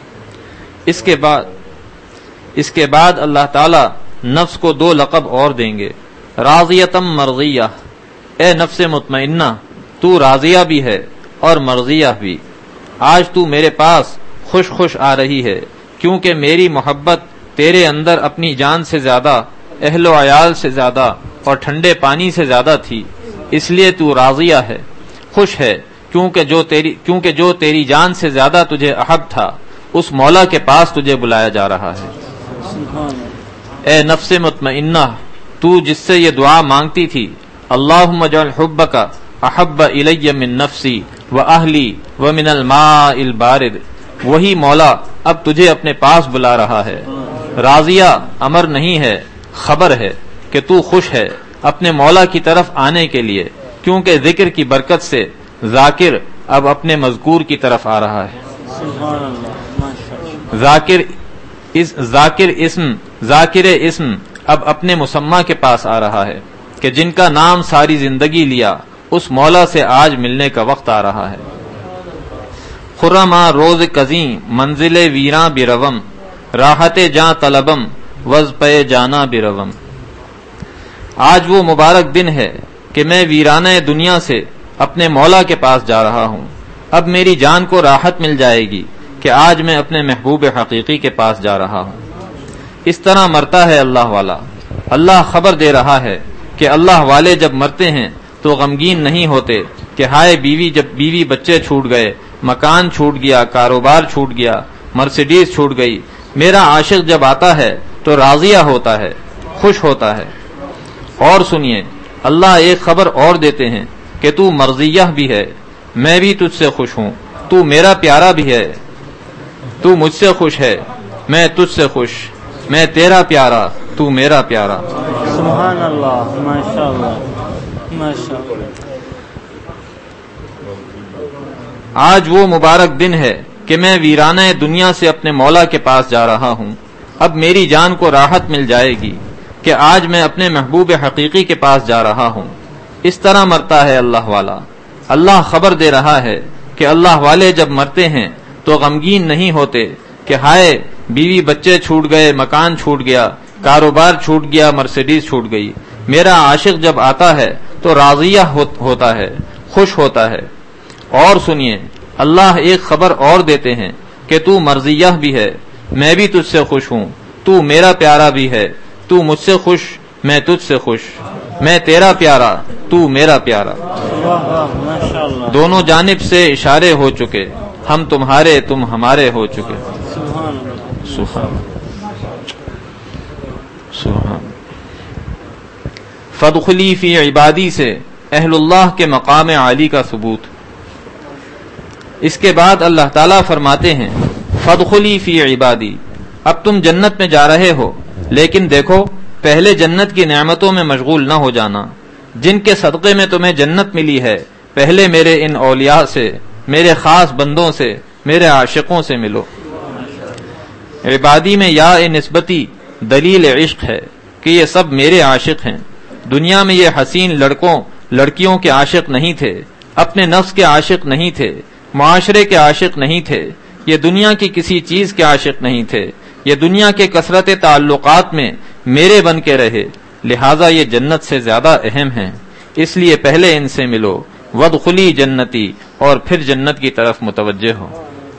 [SPEAKER 4] اس کے بعد اللہ تعالی نفس کو دو لقب اور دیں گے، راضیتم مرضیہ، اے نفس مطمئنہ تو راضیہ بھی ہے اور مرضیہ بھی، آج تو میرے پاس خوش خوش آ رہی ہے، کیونکہ میری محبت تیرے اندر اپنی جان سے زیادہ، اہل و عیال سے زیادہ اور ٹھنڈے پانی سے زیادہ تھی، اس لیے تو راضیہ ہے، خوش ہے، کیونکہ جو تیری جان سے زیادہ تجھے احب تھا اس مولا کے پاس تجھے بلایا جا رہا ہے۔ اے نفس مطمئنہ، تو جس سے یہ دعا مانگتی تھی، اللہم اجعل حبک احب الی من نفسی و اہلی و من الماء البارد، وہی مولا اب تجھے اپنے پاس بلا رہا ہے۔ راضیہ امر نہیں ہے، خبر ہے کہ تو خوش ہے اپنے مولا کی طرف آنے کے لیے، کیونکہ ذکر کی برکت سے ذاکر اب اپنے مذکور کی طرف آ رہا ہے۔ ذاکر اسم اب اپنے مسمہ کے پاس آ رہا ہے کہ جن کا نام ساری زندگی لیا اس مولا سے آج ملنے کا وقت آ رہا ہے۔ خرما روز کزیں منزل ویراں بروم، راحت جاں طلبم وز پے جانا بروم، آج وہ مبارک دن ہے کہ میں ویرانہ دنیا سے اپنے مولا کے پاس جا رہا ہوں. اب میری جان کو راحت مل جائے گی کہ آج میں اپنے محبوب حقیقی کے پاس جا رہا ہوں. اس طرح مرتا ہے اللہ والا. اللہ خبر دے رہا ہے کہ اللہ والے جب مرتے ہیں تو غمگین نہیں ہوتے کہ ہائے بیوی بچے چھوٹ گئے، مکان چھوٹ گیا، کاروبار چھوٹ گیا، مرسیڈیز چھوٹ گئی. میرا عاشق جب آتا ہے تو راضیہ ہوتا ہے، خوش ہوتا ہے. اور سنیے، اللہ ایک خبر اور دیتے ہیں کہ تو مرضیہ بھی ہے، میں بھی تجھ سے خوش ہوں، تو میرا پیارا بھی ہے. تو مجھ سے خوش ہے، میں تجھ سے خوش، میں تیرا پیارا، تو میرا پیارا.
[SPEAKER 3] سبحان اللہ، ماشاء اللہ، ماشاء اللہ.
[SPEAKER 4] آج وہ مبارک دن ہے کہ میں ویرانہ دنیا سے اپنے مولا کے پاس جا رہا ہوں. اب میری جان کو راحت مل جائے گی کہ آج میں اپنے محبوب حقیقی کے پاس جا رہا ہوں. اس طرح مرتا ہے اللہ والا. اللہ خبر دے رہا ہے کہ اللہ والے جب مرتے ہیں تو غمگین نہیں ہوتے کہ ہائے بیوی بچے چھوٹ گئے، مکان چھوٹ گیا، کاروبار چھوٹ گیا، مرسیڈیز چھوٹ گئی. میرا عاشق جب آتا ہے تو راضیہ ہوتا ہے، خوش ہوتا ہے. اور سنیے، اللہ ایک خبر اور دیتے ہیں کہ تو مرضیہ بھی ہے، میں بھی تجھ سے خوش ہوں، تو میرا پیارا بھی ہے. تو مجھ سے خوش، میں تجھ سے خوش، میں تیرا پیارا، تو میرا پیارا.
[SPEAKER 3] ماشاء اللہ.
[SPEAKER 4] دونوں جانب سے اشارے ہو چکے، ہم تمہارے تم ہمارے ہو چکے.
[SPEAKER 3] سبحان اللہ.
[SPEAKER 4] سبحان سبحان. فادخلی فی عبادی سے اہل اللہ کے مقام عالی کا ثبوت. اس کے بعد اللہ تعالیٰ فرماتے ہیں فادخلی فی عبادی. اب تم جنت میں جا رہے ہو، لیکن دیکھو پہلے جنت کی نعمتوں میں مشغول نہ ہو جانا. جن کے صدقے میں تمہیں جنت ملی ہے، پہلے میرے ان اولیاء سے، میرے خاص بندوں سے، میرے عاشقوں سے ملو. عبادی میں یا نسبتی دلیل عشق ہے کہ یہ سب میرے عاشق ہیں. دنیا میں یہ حسین لڑکیوں کے عاشق نہیں تھے، اپنے نفس کے عاشق نہیں تھے، معاشرے کے عاشق نہیں تھے، یہ دنیا کی کسی چیز کے عاشق نہیں تھے، یہ دنیا کے کثرت تعلقات میں میرے بن کے رہے. لہٰذا یہ جنت سے زیادہ اہم ہیں، اس لیے پہلے ان سے ملو. وادخلی جنتی، اور پھر جنت کی طرف متوجہ ہو.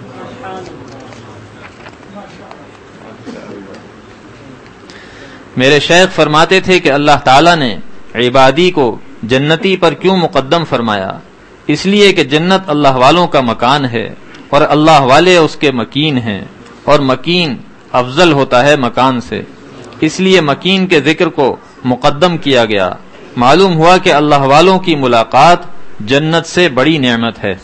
[SPEAKER 4] میرے شیخ فرماتے تھے کہ اللہ تعالیٰ نے عبادی کو جنتی پر کیوں مقدم فرمایا؟ اس لیے کہ جنت اللہ والوں کا مکان ہے اور اللہ والے اس کے مکین ہیں، اور مکین افضل ہوتا ہے مکان سے. اس لیے مکین کے ذکر کو مقدم کیا گیا. معلوم ہوا کہ اللہ والوں کی ملاقات جنت سے بڑی نعمت ہے.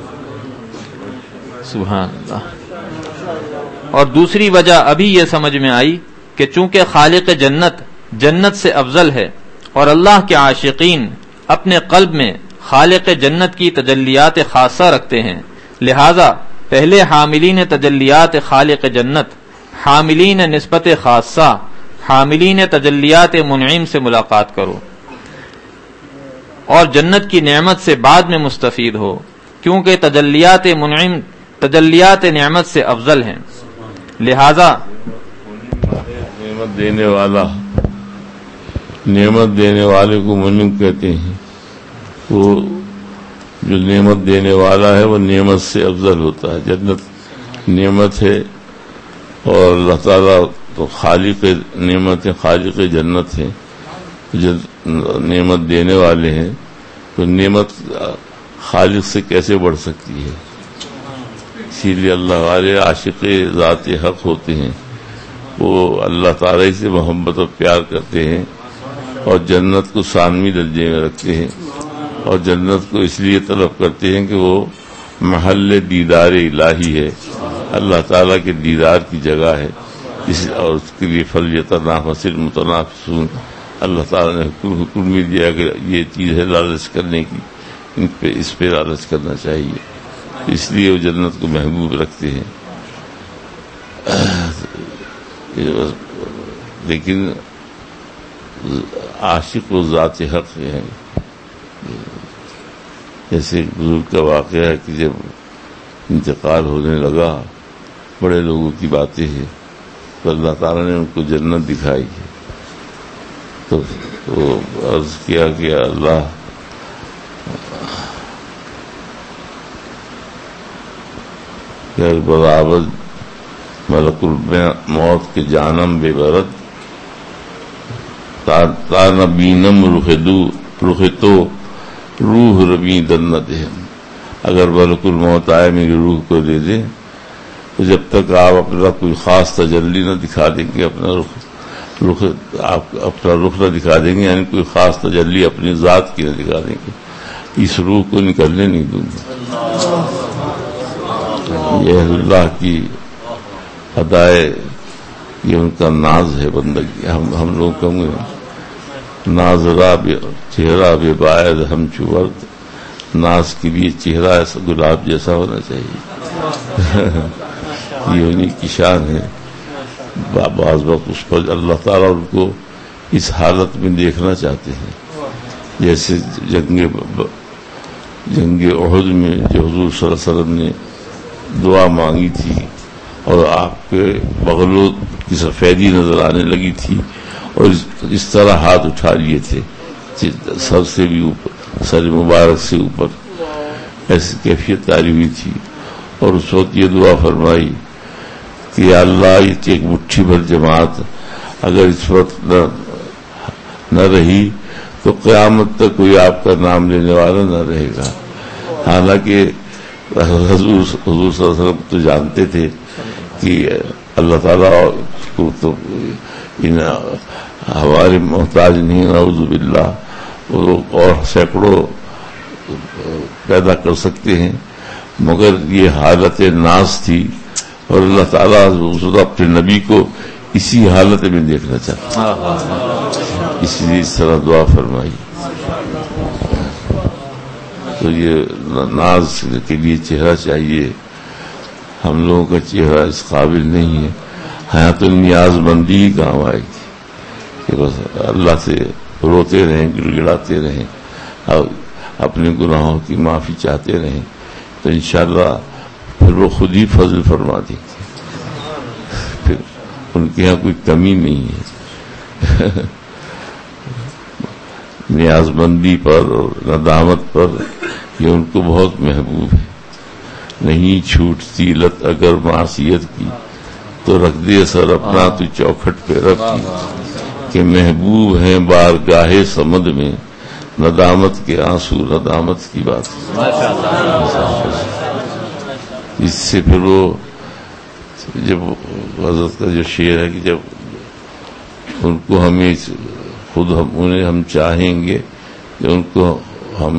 [SPEAKER 4] سبحان اللہ. اور دوسری وجہ ابھی یہ سمجھ میں آئی کہ چونکہ خالق جنت سے افضل ہے اور اللہ کے عاشقین اپنے قلب میں خالق جنت کی تجلیات خاصہ رکھتے ہیں، لہذا پہلے حاملین تجلیات خالق جنت، حاملین نسبت خاصہ، حاملین تجلیات منعم سے ملاقات کرو، اور جنت کی نعمت سے بعد میں مستفید ہو، کیونکہ تجلیات منعم تجلیات نعمت سے افضل ہیں. لہذا
[SPEAKER 2] نعمت دینے والے کو منعم کہتے ہیں. وہ جو نعمت دینے والا ہے وہ نعمت سے افضل ہوتا ہے. جنت نعمت ہے اور اللہ تعالیٰ تو خالق نعمت ہے، خالق جنت ہے. نعمت دینے والے ہیں تو نعمت خالق سے کیسے بڑھ سکتی ہے؟ اسی لیے اللہ والے عاشق ذات حق ہوتے ہیں، وہ اللہ تعالیٰ سے محبت اور پیار کرتے ہیں اور جنت کو ثانوی درجے میں رکھتے ہیں، اور جنت کو اس لیے طلب کرتے ہیں کہ وہ محل دیدار الہی ہے، اللہ تعالیٰ کے دیدار کی جگہ ہے. اور اس کے لیے فلیتنافس المتنافسون، اللہ تعالیٰ نے حکم بھی دیا کہ یہ چیز ہے لالچ کرنے کی، اس پہ لالچ کرنا چاہیے. اس لیے وہ جنت کو محبوب رکھتے ہیں. لیکن عاشق و ذات حق ہے. جیسے بزرگ کا واقعہ ہے کہ جب انتقال ہونے لگا، بڑے لوگوں کی باتیں ہیں، تو اللہ تعالیٰ نے ان کو جنت دکھائی ہے. تو وہ عرض کیا کہ اللہ کہ برابر ملک الموت کے جانم بے برد تا نبینم رخ تو روح ربی دنت ہے. اگر ملک الموت آئے میری روح کو دے دے تو جب تک آپ اپنا کوئی خاص تجلی نہ دکھا دیں گے، اپنا رخ نہ دکھا دیں گے، یعنی کوئی خاص تجلی اپنی ذات کی نہ دکھا دیں گے، اس روح کو نکلنے نہیں دوں گا. یہ اللہ کی ادائے، یہ ان کا ناز ہے بندگی. ہم لوگ کہوں گے ناظرہ چہرہ بے باعث ہم چورد، ناز کے لیے چہرہ ایسا گلاب جیسا ہونا چاہیے. یہ انہیں کی شان ہے. بعض وقت اس پر اللہ تعالیٰ ان کو اس حالت میں دیکھنا چاہتے ہیں، جیسے جنگ احد میں جو حضور صلی اللہ علیہ وسلم نے دعا مانگی تھی اور آپ کے بغلوں کی سفیدی نظر آنے لگی تھی اور اس طرح ہاتھ اٹھا لیے تھے سر سے بھی اوپر، سر مبارک سے اوپر، ایسی کیفیت تاری ہوئی تھی. اور اس وقت یہ دعا فرمائی کہ یا اللہ ایک مٹھی بھر جماعت اگر اس وقت نہ رہی تو قیامت تک کوئی آپ کا نام لینے والا نہ رہے گا. حالانکہ حضور صلی اللہ علیہ وسلم تو جانتے تھے کہ اللہ تعالیٰ کو تو ہمارے محتاج نہیں، نعوذ باللہ، اور سینکڑوں پیدا کر سکتے ہیں، مگر یہ حالت ناز تھی اور اللہ تعالیٰ اپنے نبی کو اسی حالت میں دیکھنا چاہتا، اس لیے اس طرح دعا فرمائی. تو یہ ناز کے لیے چہرہ چاہیے. ہم لوگوں کا چہرہ اس قابل نہیں ہے. حیات النیاز مندی ہی کام آئے گی کہ بس اللہ سے روتے رہیں، گڑ گڑاتے رہیں اور اپنے گناہوں کی معافی چاہتے رہیں، تو انشاءاللہ پھر وہ خود ہی فضل فرما دیں گے. پھر ان کے یہاں کوئی کمی نہیں ہے. نیاز مندی پر اور ندامت پر یہ ان کو بہت محبوب ہے. نہیں چھوٹتی لت اگر معصیت کی تو رکھ دے سر اپنا تو چوکھٹ پہ رکھ کہ محبوب ہیں بارگاہ صمد میں ندامت کے آنسو ندامت کی بات. اس سے پھر وہ جب حضرت کا جو شعر ہے کہ جب ان کو ہمیں خود انہیں ہم چاہیں گے کہ ان کو ہم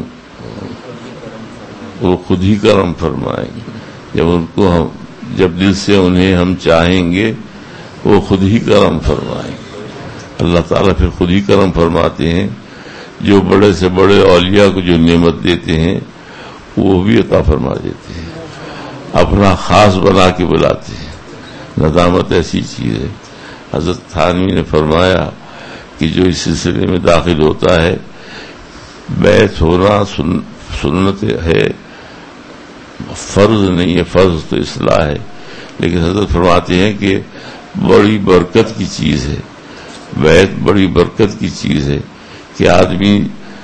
[SPEAKER 2] وہ خود ہی کرم فرمائیں گے. جب ان کو ہم جب دل سے انہیں ہم چاہیں گے وہ خود ہی کرم فرمائیں گے. اللہ تعالیٰ پھر خود ہی کرم فرماتے ہیں. جو بڑے سے بڑے اولیاء کو جو نعمت دیتے ہیں وہ بھی عطا فرما دیتے ہیں، اپنا خاص بنا کے بلاتے ہیں. ندامت ایسی چیز ہے. حضرت تھانوی نے فرمایا کہ جو اس سلسلے میں داخل ہوتا ہے، بیعت ہونا سنت ہے، فرض نہیں ہے. فرض تو اصلاح ہے، لیکن حضرت فرماتے ہیں کہ بڑی برکت کی چیز ہے. بیعت بڑی برکت کی چیز ہے کہ آدمی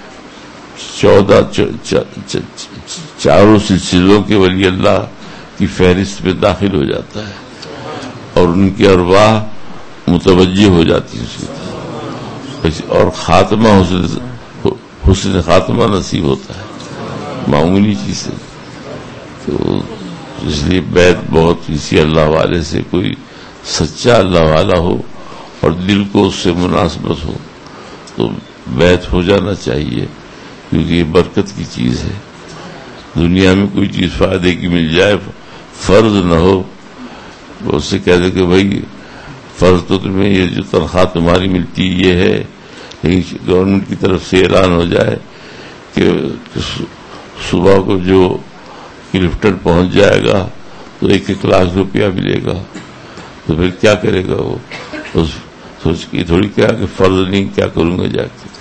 [SPEAKER 2] 14 سلسلوں کے ولی اللہ کی فہرست میں داخل ہو جاتا ہے اور ان کی ارواح متوجہ ہو جاتی ہے اور خاتمہ حسن خاتمہ نصیب ہوتا ہے. معمولی چیز ہے. تو اس لیے بیعت بہت کسی اللہ والے سے کوئی سچا اللہ والا ہو اور دل کو اس سے مناسبت ہو تو بیعت ہو جانا چاہیے، کیونکہ یہ برکت کی چیز ہے. دنیا میں کوئی چیز فائدے کی مل جائے، فرض نہ ہو، اس سے کہہ دے کہ بھائی فرض تو تمہیں یہ جو تنخواہ تمہاری ملتی یہ ہے، لیکن گورنمنٹ کی طرف سے اعلان ہو جائے کہ صبح کو جو لفٹن پہنچ جائے گا تو 1 لاکھ روپیہ ملے گا، تو پھر کیا کرے گا وہ؟ سوچ کے تھوڑی کیا کہ فرض نہیں کیا کروں گا جا کے.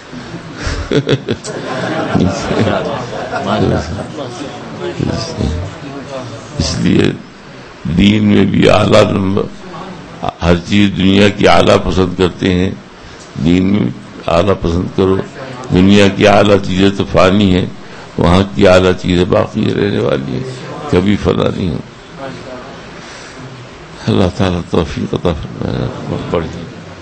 [SPEAKER 2] اس لیے دین میں بھی اعلیٰ نمبر، ہر چیز دنیا کی اعلیٰ پسند کرتے ہیں، دین میں اعلیٰ پسند کرو. دنیا کی اعلیٰ چیزیں تو فانی ہیں، وہاں کی اعلیٰ چیزیں باقی رہنے والی ہیں، کبھی فنا نہیں ہوں. اللہ تعالیٰ توفیق عطا فرمائے. پڑھیے.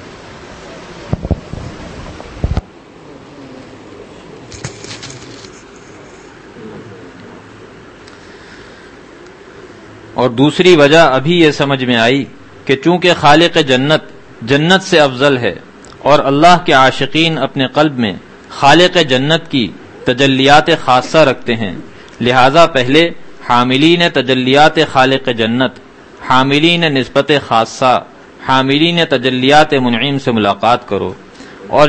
[SPEAKER 4] اور دوسری وجہ ابھی یہ سمجھ میں آئی کہ چونکہ خالق جنت جنت سے افضل ہے اور اللہ کے عاشقین اپنے قلب میں خالق جنت کی تجلیات خاصہ رکھتے ہیں، لہذا پہلے حاملین تجلیات خالق جنت، حاملین نسبت خاصہ، حاملین تجلیات منعم سے ملاقات کرو. اور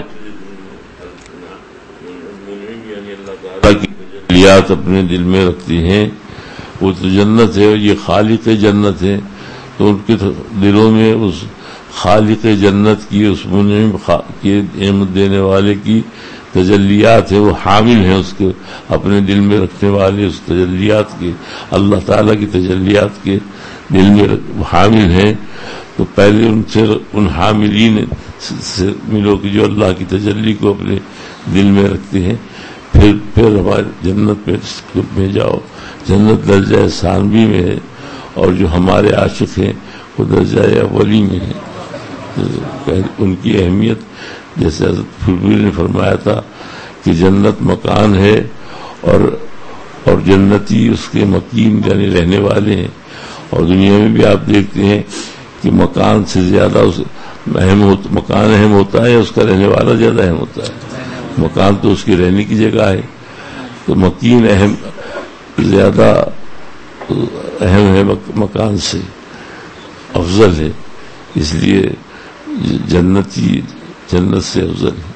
[SPEAKER 2] تجلیات اپنے دل میں رکھتی ہیں، وہ تو جنت ہے، یہ خالق جنت ہے، تو ان کے دلوں میں اس خالق جنت کی، اس منعم کی نعمت دینے والے کی تجلیات ہے، وہ حامل ہیں اس کے اپنے دل میں رکھنے والے اس تجلیات کے، اللہ تعالیٰ کی تجلیات کے دل میں حامل ہیں. تو پہلے ان سے ان حاملین سے ملو کہ جو اللہ کی تجلی کو اپنے دل میں رکھتے ہیں، پھر ہمارے جنت میں جاؤ. جنت درجہ ثانوی میں ہے اور جو ہمارے عاشق ہیں وہ درجہ اولی میں ہے. ان کی اہمیت جیسے حضرت پھرپوری نے فرمایا تھا کہ جنت مکان ہے اور جنتی اس کے مکین یعنی رہنے والے ہیں. اور دنیا میں بھی آپ دیکھتے ہیں کہ مکان سے زیادہ مکان اہم ہوتا ہے، اس کا رہنے والا زیادہ اہم ہوتا ہے. مکان تو اس کی رہنے کی جگہ ہے، تو مکین زیادہ اہم ہے، مکان سے افضل ہے، اس لیے جنتی جنت سے افضل ہے.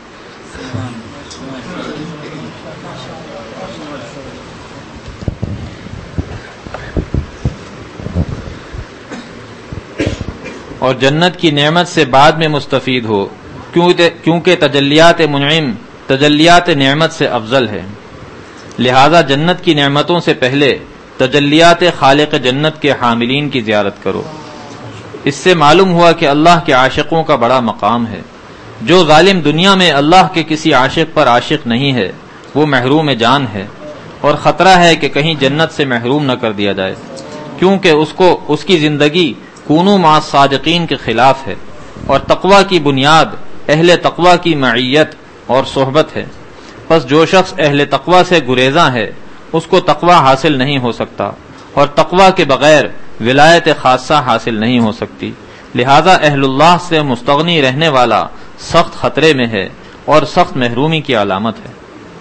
[SPEAKER 4] اور جنت کی نعمت سے بعد میں مستفید ہو، کیونکہ تجلیات منعم تجلیات نعمت سے افضل ہے، لہذا جنت کی نعمتوں سے پہلے تجلیات خالق جنت کے حاملین کی زیارت کرو. اس سے معلوم ہوا کہ اللہ کے عاشقوں کا بڑا مقام ہے. جو ظالم دنیا میں اللہ کے کسی عاشق پر عاشق نہیں ہے وہ محروم جان ہے، اور خطرہ ہے کہ کہیں جنت سے محروم نہ کر دیا جائے، کیونکہ اس کی زندگی کونوا مع الصادقین کے خلاف ہے، اور تقوی کی بنیاد اہل تقوی کی معیت اور صحبت ہے. پس جو شخص اہل تقوی سے گریزاں ہے اس کو تقوی حاصل نہیں ہو سکتا، اور تقوی کے بغیر ولایت خاصہ حاصل نہیں ہو سکتی. لہذا اہل اللہ سے مستغنی رہنے والا سخت خطرے میں ہے اور سخت محرومی کی علامت ہے.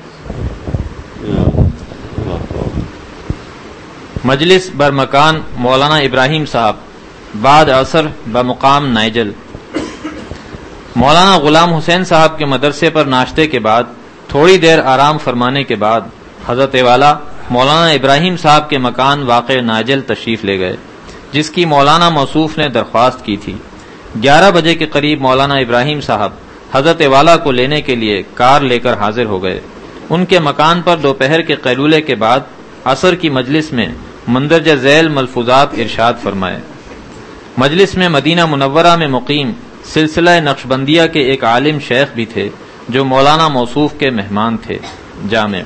[SPEAKER 4] مجلس برمکان مولانا ابراہیم صاحب، بعد عصر بمقام نائجل. مولانا غلام حسین صاحب کے مدرسے پر ناشتے کے بعد تھوڑی دیر آرام فرمانے کے بعد حضرت والا مولانا ابراہیم صاحب کے مکان واقع نائجل تشریف لے گئے، جس کی مولانا موصوف نے درخواست کی تھی. 11 بجے کے قریب مولانا ابراہیم صاحب حضرت والا کو لینے کے لیے کار لے کر حاضر ہو گئے. ان کے مکان پر دوپہر کے قیلولے کے بعد عصر کی مجلس میں مندرجہ ذیل ملفوظات ارشاد فرمائے. مجلس میں مدینہ منورہ میں مقیم سلسلہ نقشبندیہ کے ایک عالم شیخ بھی تھے جو مولانا موصوف کے مہمان تھے. جامع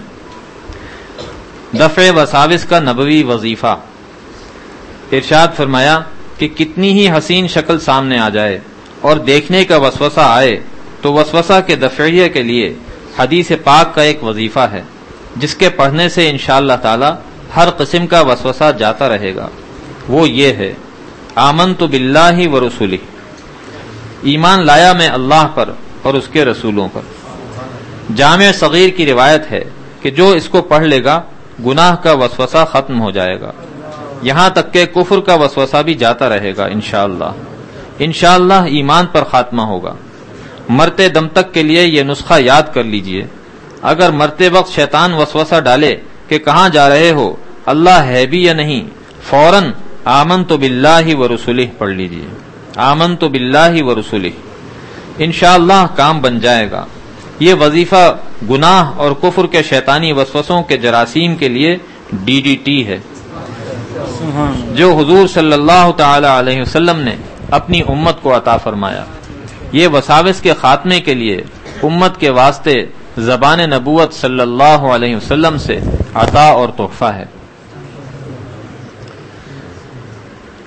[SPEAKER 4] دفع وساوس کا نبوی وظیفہ. ارشاد فرمایا کہ کتنی ہی حسین شکل سامنے آ جائے اور دیکھنے کا وسوسہ آئے تو وسوسہ کے دفعیہ کے لیے حدیث پاک کا ایک وظیفہ ہے جس کے پڑھنے سے انشاءاللہ تعالی ہر قسم کا وسوسہ جاتا رہے گا. وہ یہ ہے: آمنت باللہ ورسولہ، ایمان لایا میں اللہ پر اور اس کے رسولوں پر. جامع صغیر کی روایت ہے کہ جو اس کو پڑھ لے گا گناہ کا وسوسہ ختم ہو جائے گا، یہاں تک کہ کفر کا وسوسہ بھی جاتا رہے گا انشاءاللہ. انشاءاللہ ایمان پر خاتمہ ہوگا. مرتے دم تک کے لیے یہ نسخہ یاد کر لیجئے. اگر مرتے وقت شیطان وسوسہ ڈالے کہ کہاں جا رہے ہو، اللہ ہے بھی یا نہیں، فوراً آمنت باللہ ورسولہ پڑھ لیجئے. آمنت باللہ ورسولہ، انشاءاللہ کام بن جائے گا. یہ وظیفہ گناہ اور کفر کے شیطانی وسوسوں کے جراثیم کے لیے DDT ہے جو حضور صلی اللہ تعالی علیہ وسلم نے اپنی امت کو عطا فرمایا. یہ وساوس کے خاتمے کے لیے امت کے واسطے زبان نبوت صلی اللہ علیہ وسلم سے عطا اور تحفہ ہے.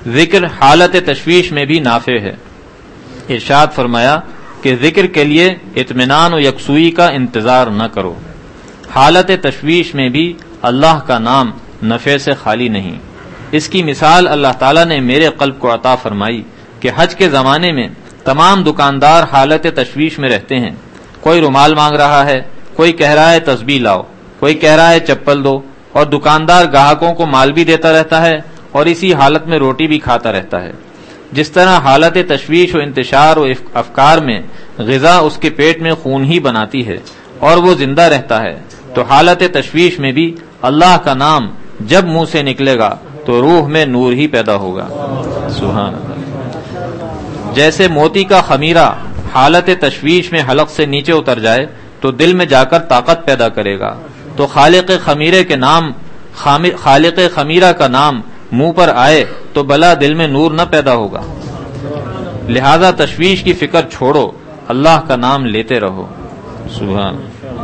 [SPEAKER 4] ذکر حالت تشویش میں بھی نافع ہے۔ ارشاد فرمایا کہ ذکر کے لیے اطمینان و یکسوئی کا انتظار نہ کرو۔ حالت تشویش میں بھی اللہ کا نام نفع سے خالی نہیں۔ اس کی مثال اللہ تعالیٰ نے میرے قلب کو عطا فرمائی کہ حج کے زمانے میں تمام دکاندار حالت تشویش میں رہتے ہیں۔ کوئی رومال مانگ رہا ہے، کوئی کہہ رہا ہے تسبیح لاؤ، کوئی کہہ رہا ہے چپل دو، اور دکاندار گاہکوں کو مال بھی دیتا رہتا ہے اور اسی حالت میں روٹی بھی کھاتا رہتا ہے۔ جس طرح حالت تشویش و انتشار و افکار میں غذا اس کے پیٹ میں خون ہی بناتی ہے اور وہ زندہ رہتا ہے، تو حالت تشویش میں بھی اللہ کا نام جب منہ سے نکلے گا تو روح میں نور ہی پیدا ہوگا۔ سبحان اللہ۔ جیسے موتی کا خمیرہ حالت تشویش میں حلق سے نیچے اتر جائے تو دل میں جا کر طاقت پیدا کرے گا، تو خالق خمیرہ کا نام منہ پر آئے تو بلا دل میں نور نہ پیدا ہوگا۔ لہذا تشویش کی فکر چھوڑو، اللہ کا نام لیتے رہو۔ سبحان۔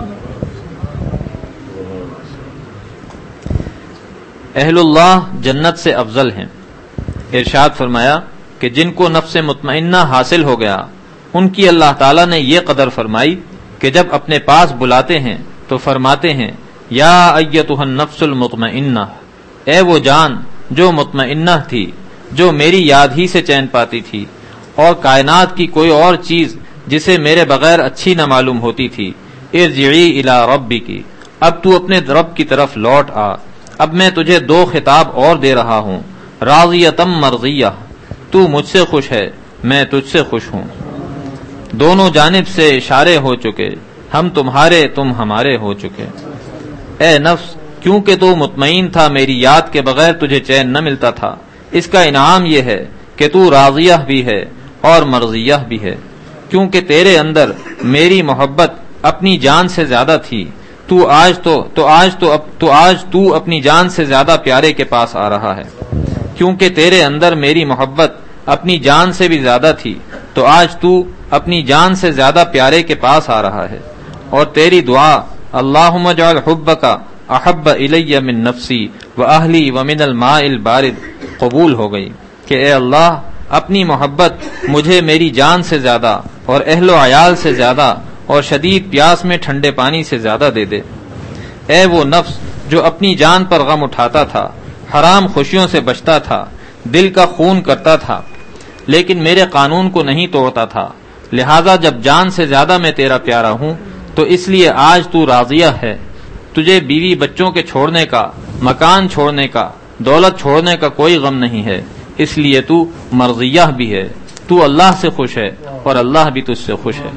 [SPEAKER 4] اہل اللہ جنت سے افضل ہیں۔ ارشاد فرمایا کہ جن کو نفس مطمئنہ حاصل ہو گیا ان کی اللہ تعالیٰ نے یہ قدر فرمائی کہ جب اپنے پاس بلاتے ہیں تو فرماتے ہیں یا ایتھا النفس المطمئنہ، اے وہ جان جو مطمئنہ تھی، جو میری یاد ہی سے چین پاتی تھی اور کائنات کی کوئی اور چیز جسے میرے بغیر اچھی نہ معلوم ہوتی تھی، ارجعی الی ربک، اب تو اپنے رب کی طرف لوٹ آ۔ اب میں تجھے دو خطاب اور دے رہا ہوں، راضیۃ مرضیہ، تو مجھ سے خوش ہے میں تجھ سے خوش ہوں، دونوں جانب سے اشارے ہو چکے، ہم تمہارے تم ہمارے ہو چکے۔ اے نفس، کیونکہ تو مطمئن تھا میری یاد کے بغیر تجھے چین نہ ملتا تھا، اس کا انعام یہ ہے کہ تو راضیہ بھی ہے اور مرضیہ بھی ہے، کیونکہ تیرے اندر میری محبت اپنی جان سے زیادہ تھی، آج تو اپنی جان سے زیادہ پیارے کے پاس آ رہا ہے، کیونکہ تیرے اندر میری محبت اپنی جان سے بھی زیادہ تھی، تو آج تو اپنی جان سے زیادہ پیارے کے پاس آ رہا ہے۔ اور تیری دعا اللہم اجعل حبک احب الی من نفسی و اہلی و من الماء البارد قبول ہو گئی کہ اے اللہ اپنی محبت مجھے میری جان سے زیادہ اور اہل و عیال سے زیادہ اور شدید پیاس میں ٹھنڈے پانی سے زیادہ دے دے۔ اے وہ نفس جو اپنی جان پر غم اٹھاتا تھا، حرام خوشیوں سے بچتا تھا، دل کا خون کرتا تھا، لیکن میرے قانون کو نہیں توڑتا تھا، لہذا جب جان سے زیادہ میں تیرا پیارا ہوں تو اس لیے آج تو راضیہ ہے، تجھے بیوی بچوں کے چھوڑنے کا، مکان چھوڑنے کا، دولت چھوڑنے کا کوئی غم نہیں ہے، اس لیے تو مرضیہ بھی ہے، تو اللہ سے خوش ہے اور اللہ بھی تجھ سے خوش ہے۔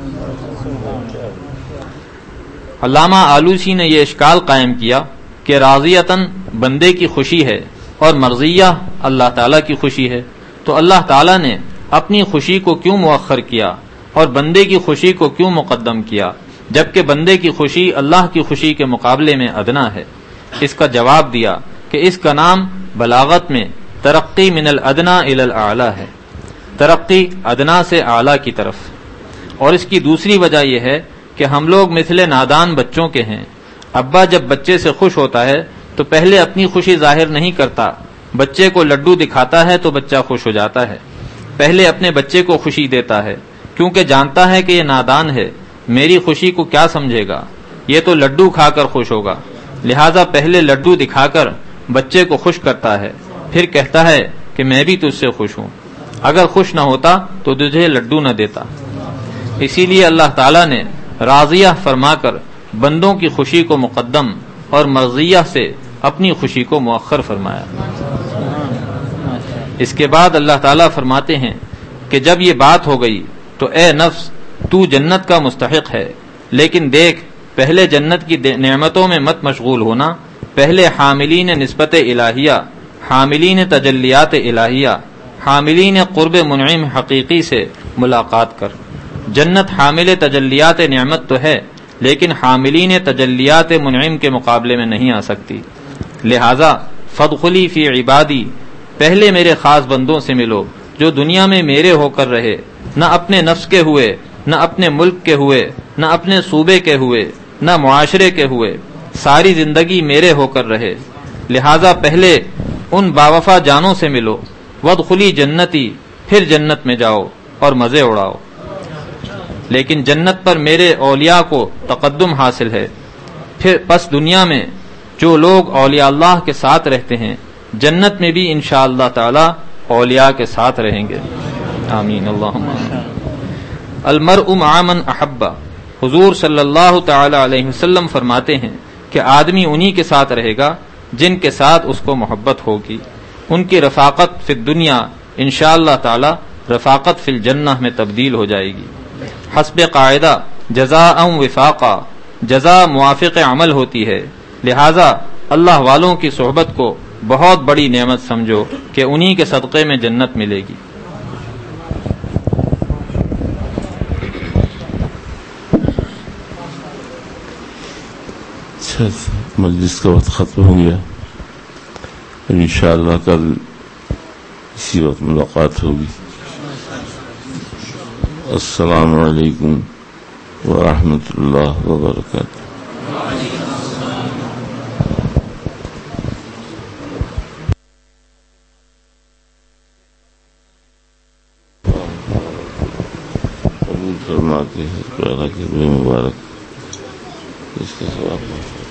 [SPEAKER 4] علامہ آلوسی نے یہ اشکال قائم کیا کہ راضیتاً بندے کی خوشی ہے اور مرضیہ اللہ تعالیٰ کی خوشی ہے، تو اللہ تعالیٰ نے اپنی خوشی کو کیوں مؤخر کیا اور بندے کی خوشی کو کیوں مقدم کیا، جبکہ بندے کی خوشی اللہ کی خوشی کے مقابلے میں ادنا ہے؟ اس کا جواب دیا کہ اس کا نام بلاغت میں ترقی من الادنا الی الاعلی ہے، ترقی ادنا سے اعلی کی طرف۔ اور اس کی دوسری وجہ یہ ہے کہ ہم لوگ مثل نادان بچوں کے ہیں، ابا جب بچے سے خوش ہوتا ہے تو پہلے اپنی خوشی ظاہر نہیں کرتا، بچے کو لڈو دکھاتا ہے تو بچہ خوش ہو جاتا ہے، پہلے اپنے بچے کو خوشی دیتا ہے کیونکہ جانتا ہے کہ یہ نادان ہے، میری خوشی کو کیا سمجھے گا، یہ تو لڈو کھا کر خوش ہوگا، لہذا پہلے لڈو دکھا کر بچے کو خوش کرتا ہے، پھر کہتا ہے کہ میں بھی تجھ سے خوش ہوں، اگر خوش نہ ہوتا تو تجھے لڈو نہ دیتا۔ اسی لیے اللہ تعالیٰ نے راضیہ فرما کر بندوں کی خوشی کو مقدم اور مرضیہ سے اپنی خوشی کو مؤخر فرمایا۔ اس کے بعد اللہ تعالیٰ فرماتے ہیں کہ جب یہ بات ہو گئی تو اے نفس تو جنت کا مستحق ہے، لیکن دیکھ پہلے جنت کی نعمتوں میں مت مشغول ہونا، پہلے حاملین نسبت الہیہ، حاملین تجلیات الہیہ، حاملین قرب منعم حقیقی سے ملاقات کر۔ جنت حامل تجلیات نعمت تو ہے لیکن حاملین تجلیات منعم کے مقابلے میں نہیں آ سکتی، لہذا فادخلی فی عبادی، پہلے میرے خاص بندوں سے ملو جو دنیا میں میرے ہو کر رہے، نہ اپنے نفس کے ہوئے، نہ اپنے ملک کے ہوئے، نہ اپنے صوبے کے ہوئے، نہ معاشرے کے ہوئے، ساری زندگی میرے ہو کر رہے، لہذا پہلے ان باوفا جانوں سے ملو وادخلی جنتی، پھر جنت میں جاؤ اور مزے اڑاؤ۔ لیکن جنت پر میرے اولیاء کو تقدم حاصل ہے، پھر پس دنیا میں جو لوگ اولیاء اللہ کے ساتھ رہتے ہیں جنت میں بھی انشاءاللہ تعالی اولیاء کے ساتھ رہیں گے۔ آمین اللہم آمین۔ المرء مع من احب، حضور صلی اللہ تعالی علیہ وسلم فرماتے ہیں کہ آدمی انہی کے ساتھ رہے گا جن کے ساتھ اس کو محبت ہوگی، ان کی رفاقت فی الدنیا انشاءاللہ تعالی رفاقت فی الجنہ میں تبدیل ہو جائے گی۔ حسب قاعدہ جزاء وفاقا، جزا موافق عمل ہوتی ہے، لہذا اللہ والوں کی صحبت کو بہت بڑی نعمت سمجھو کہ انہی کے صدقے میں جنت ملے گی۔
[SPEAKER 2] مجلس کا وقت ختم ہو گیا، انشاءاللہ کل اسی وقت ملاقات ہوگی۔ السلام علیکم ورحمۃ اللہ وبرکاتہ۔ قبول فرماتے ہیں، اللہ کے روح مبارک اس کا ثواب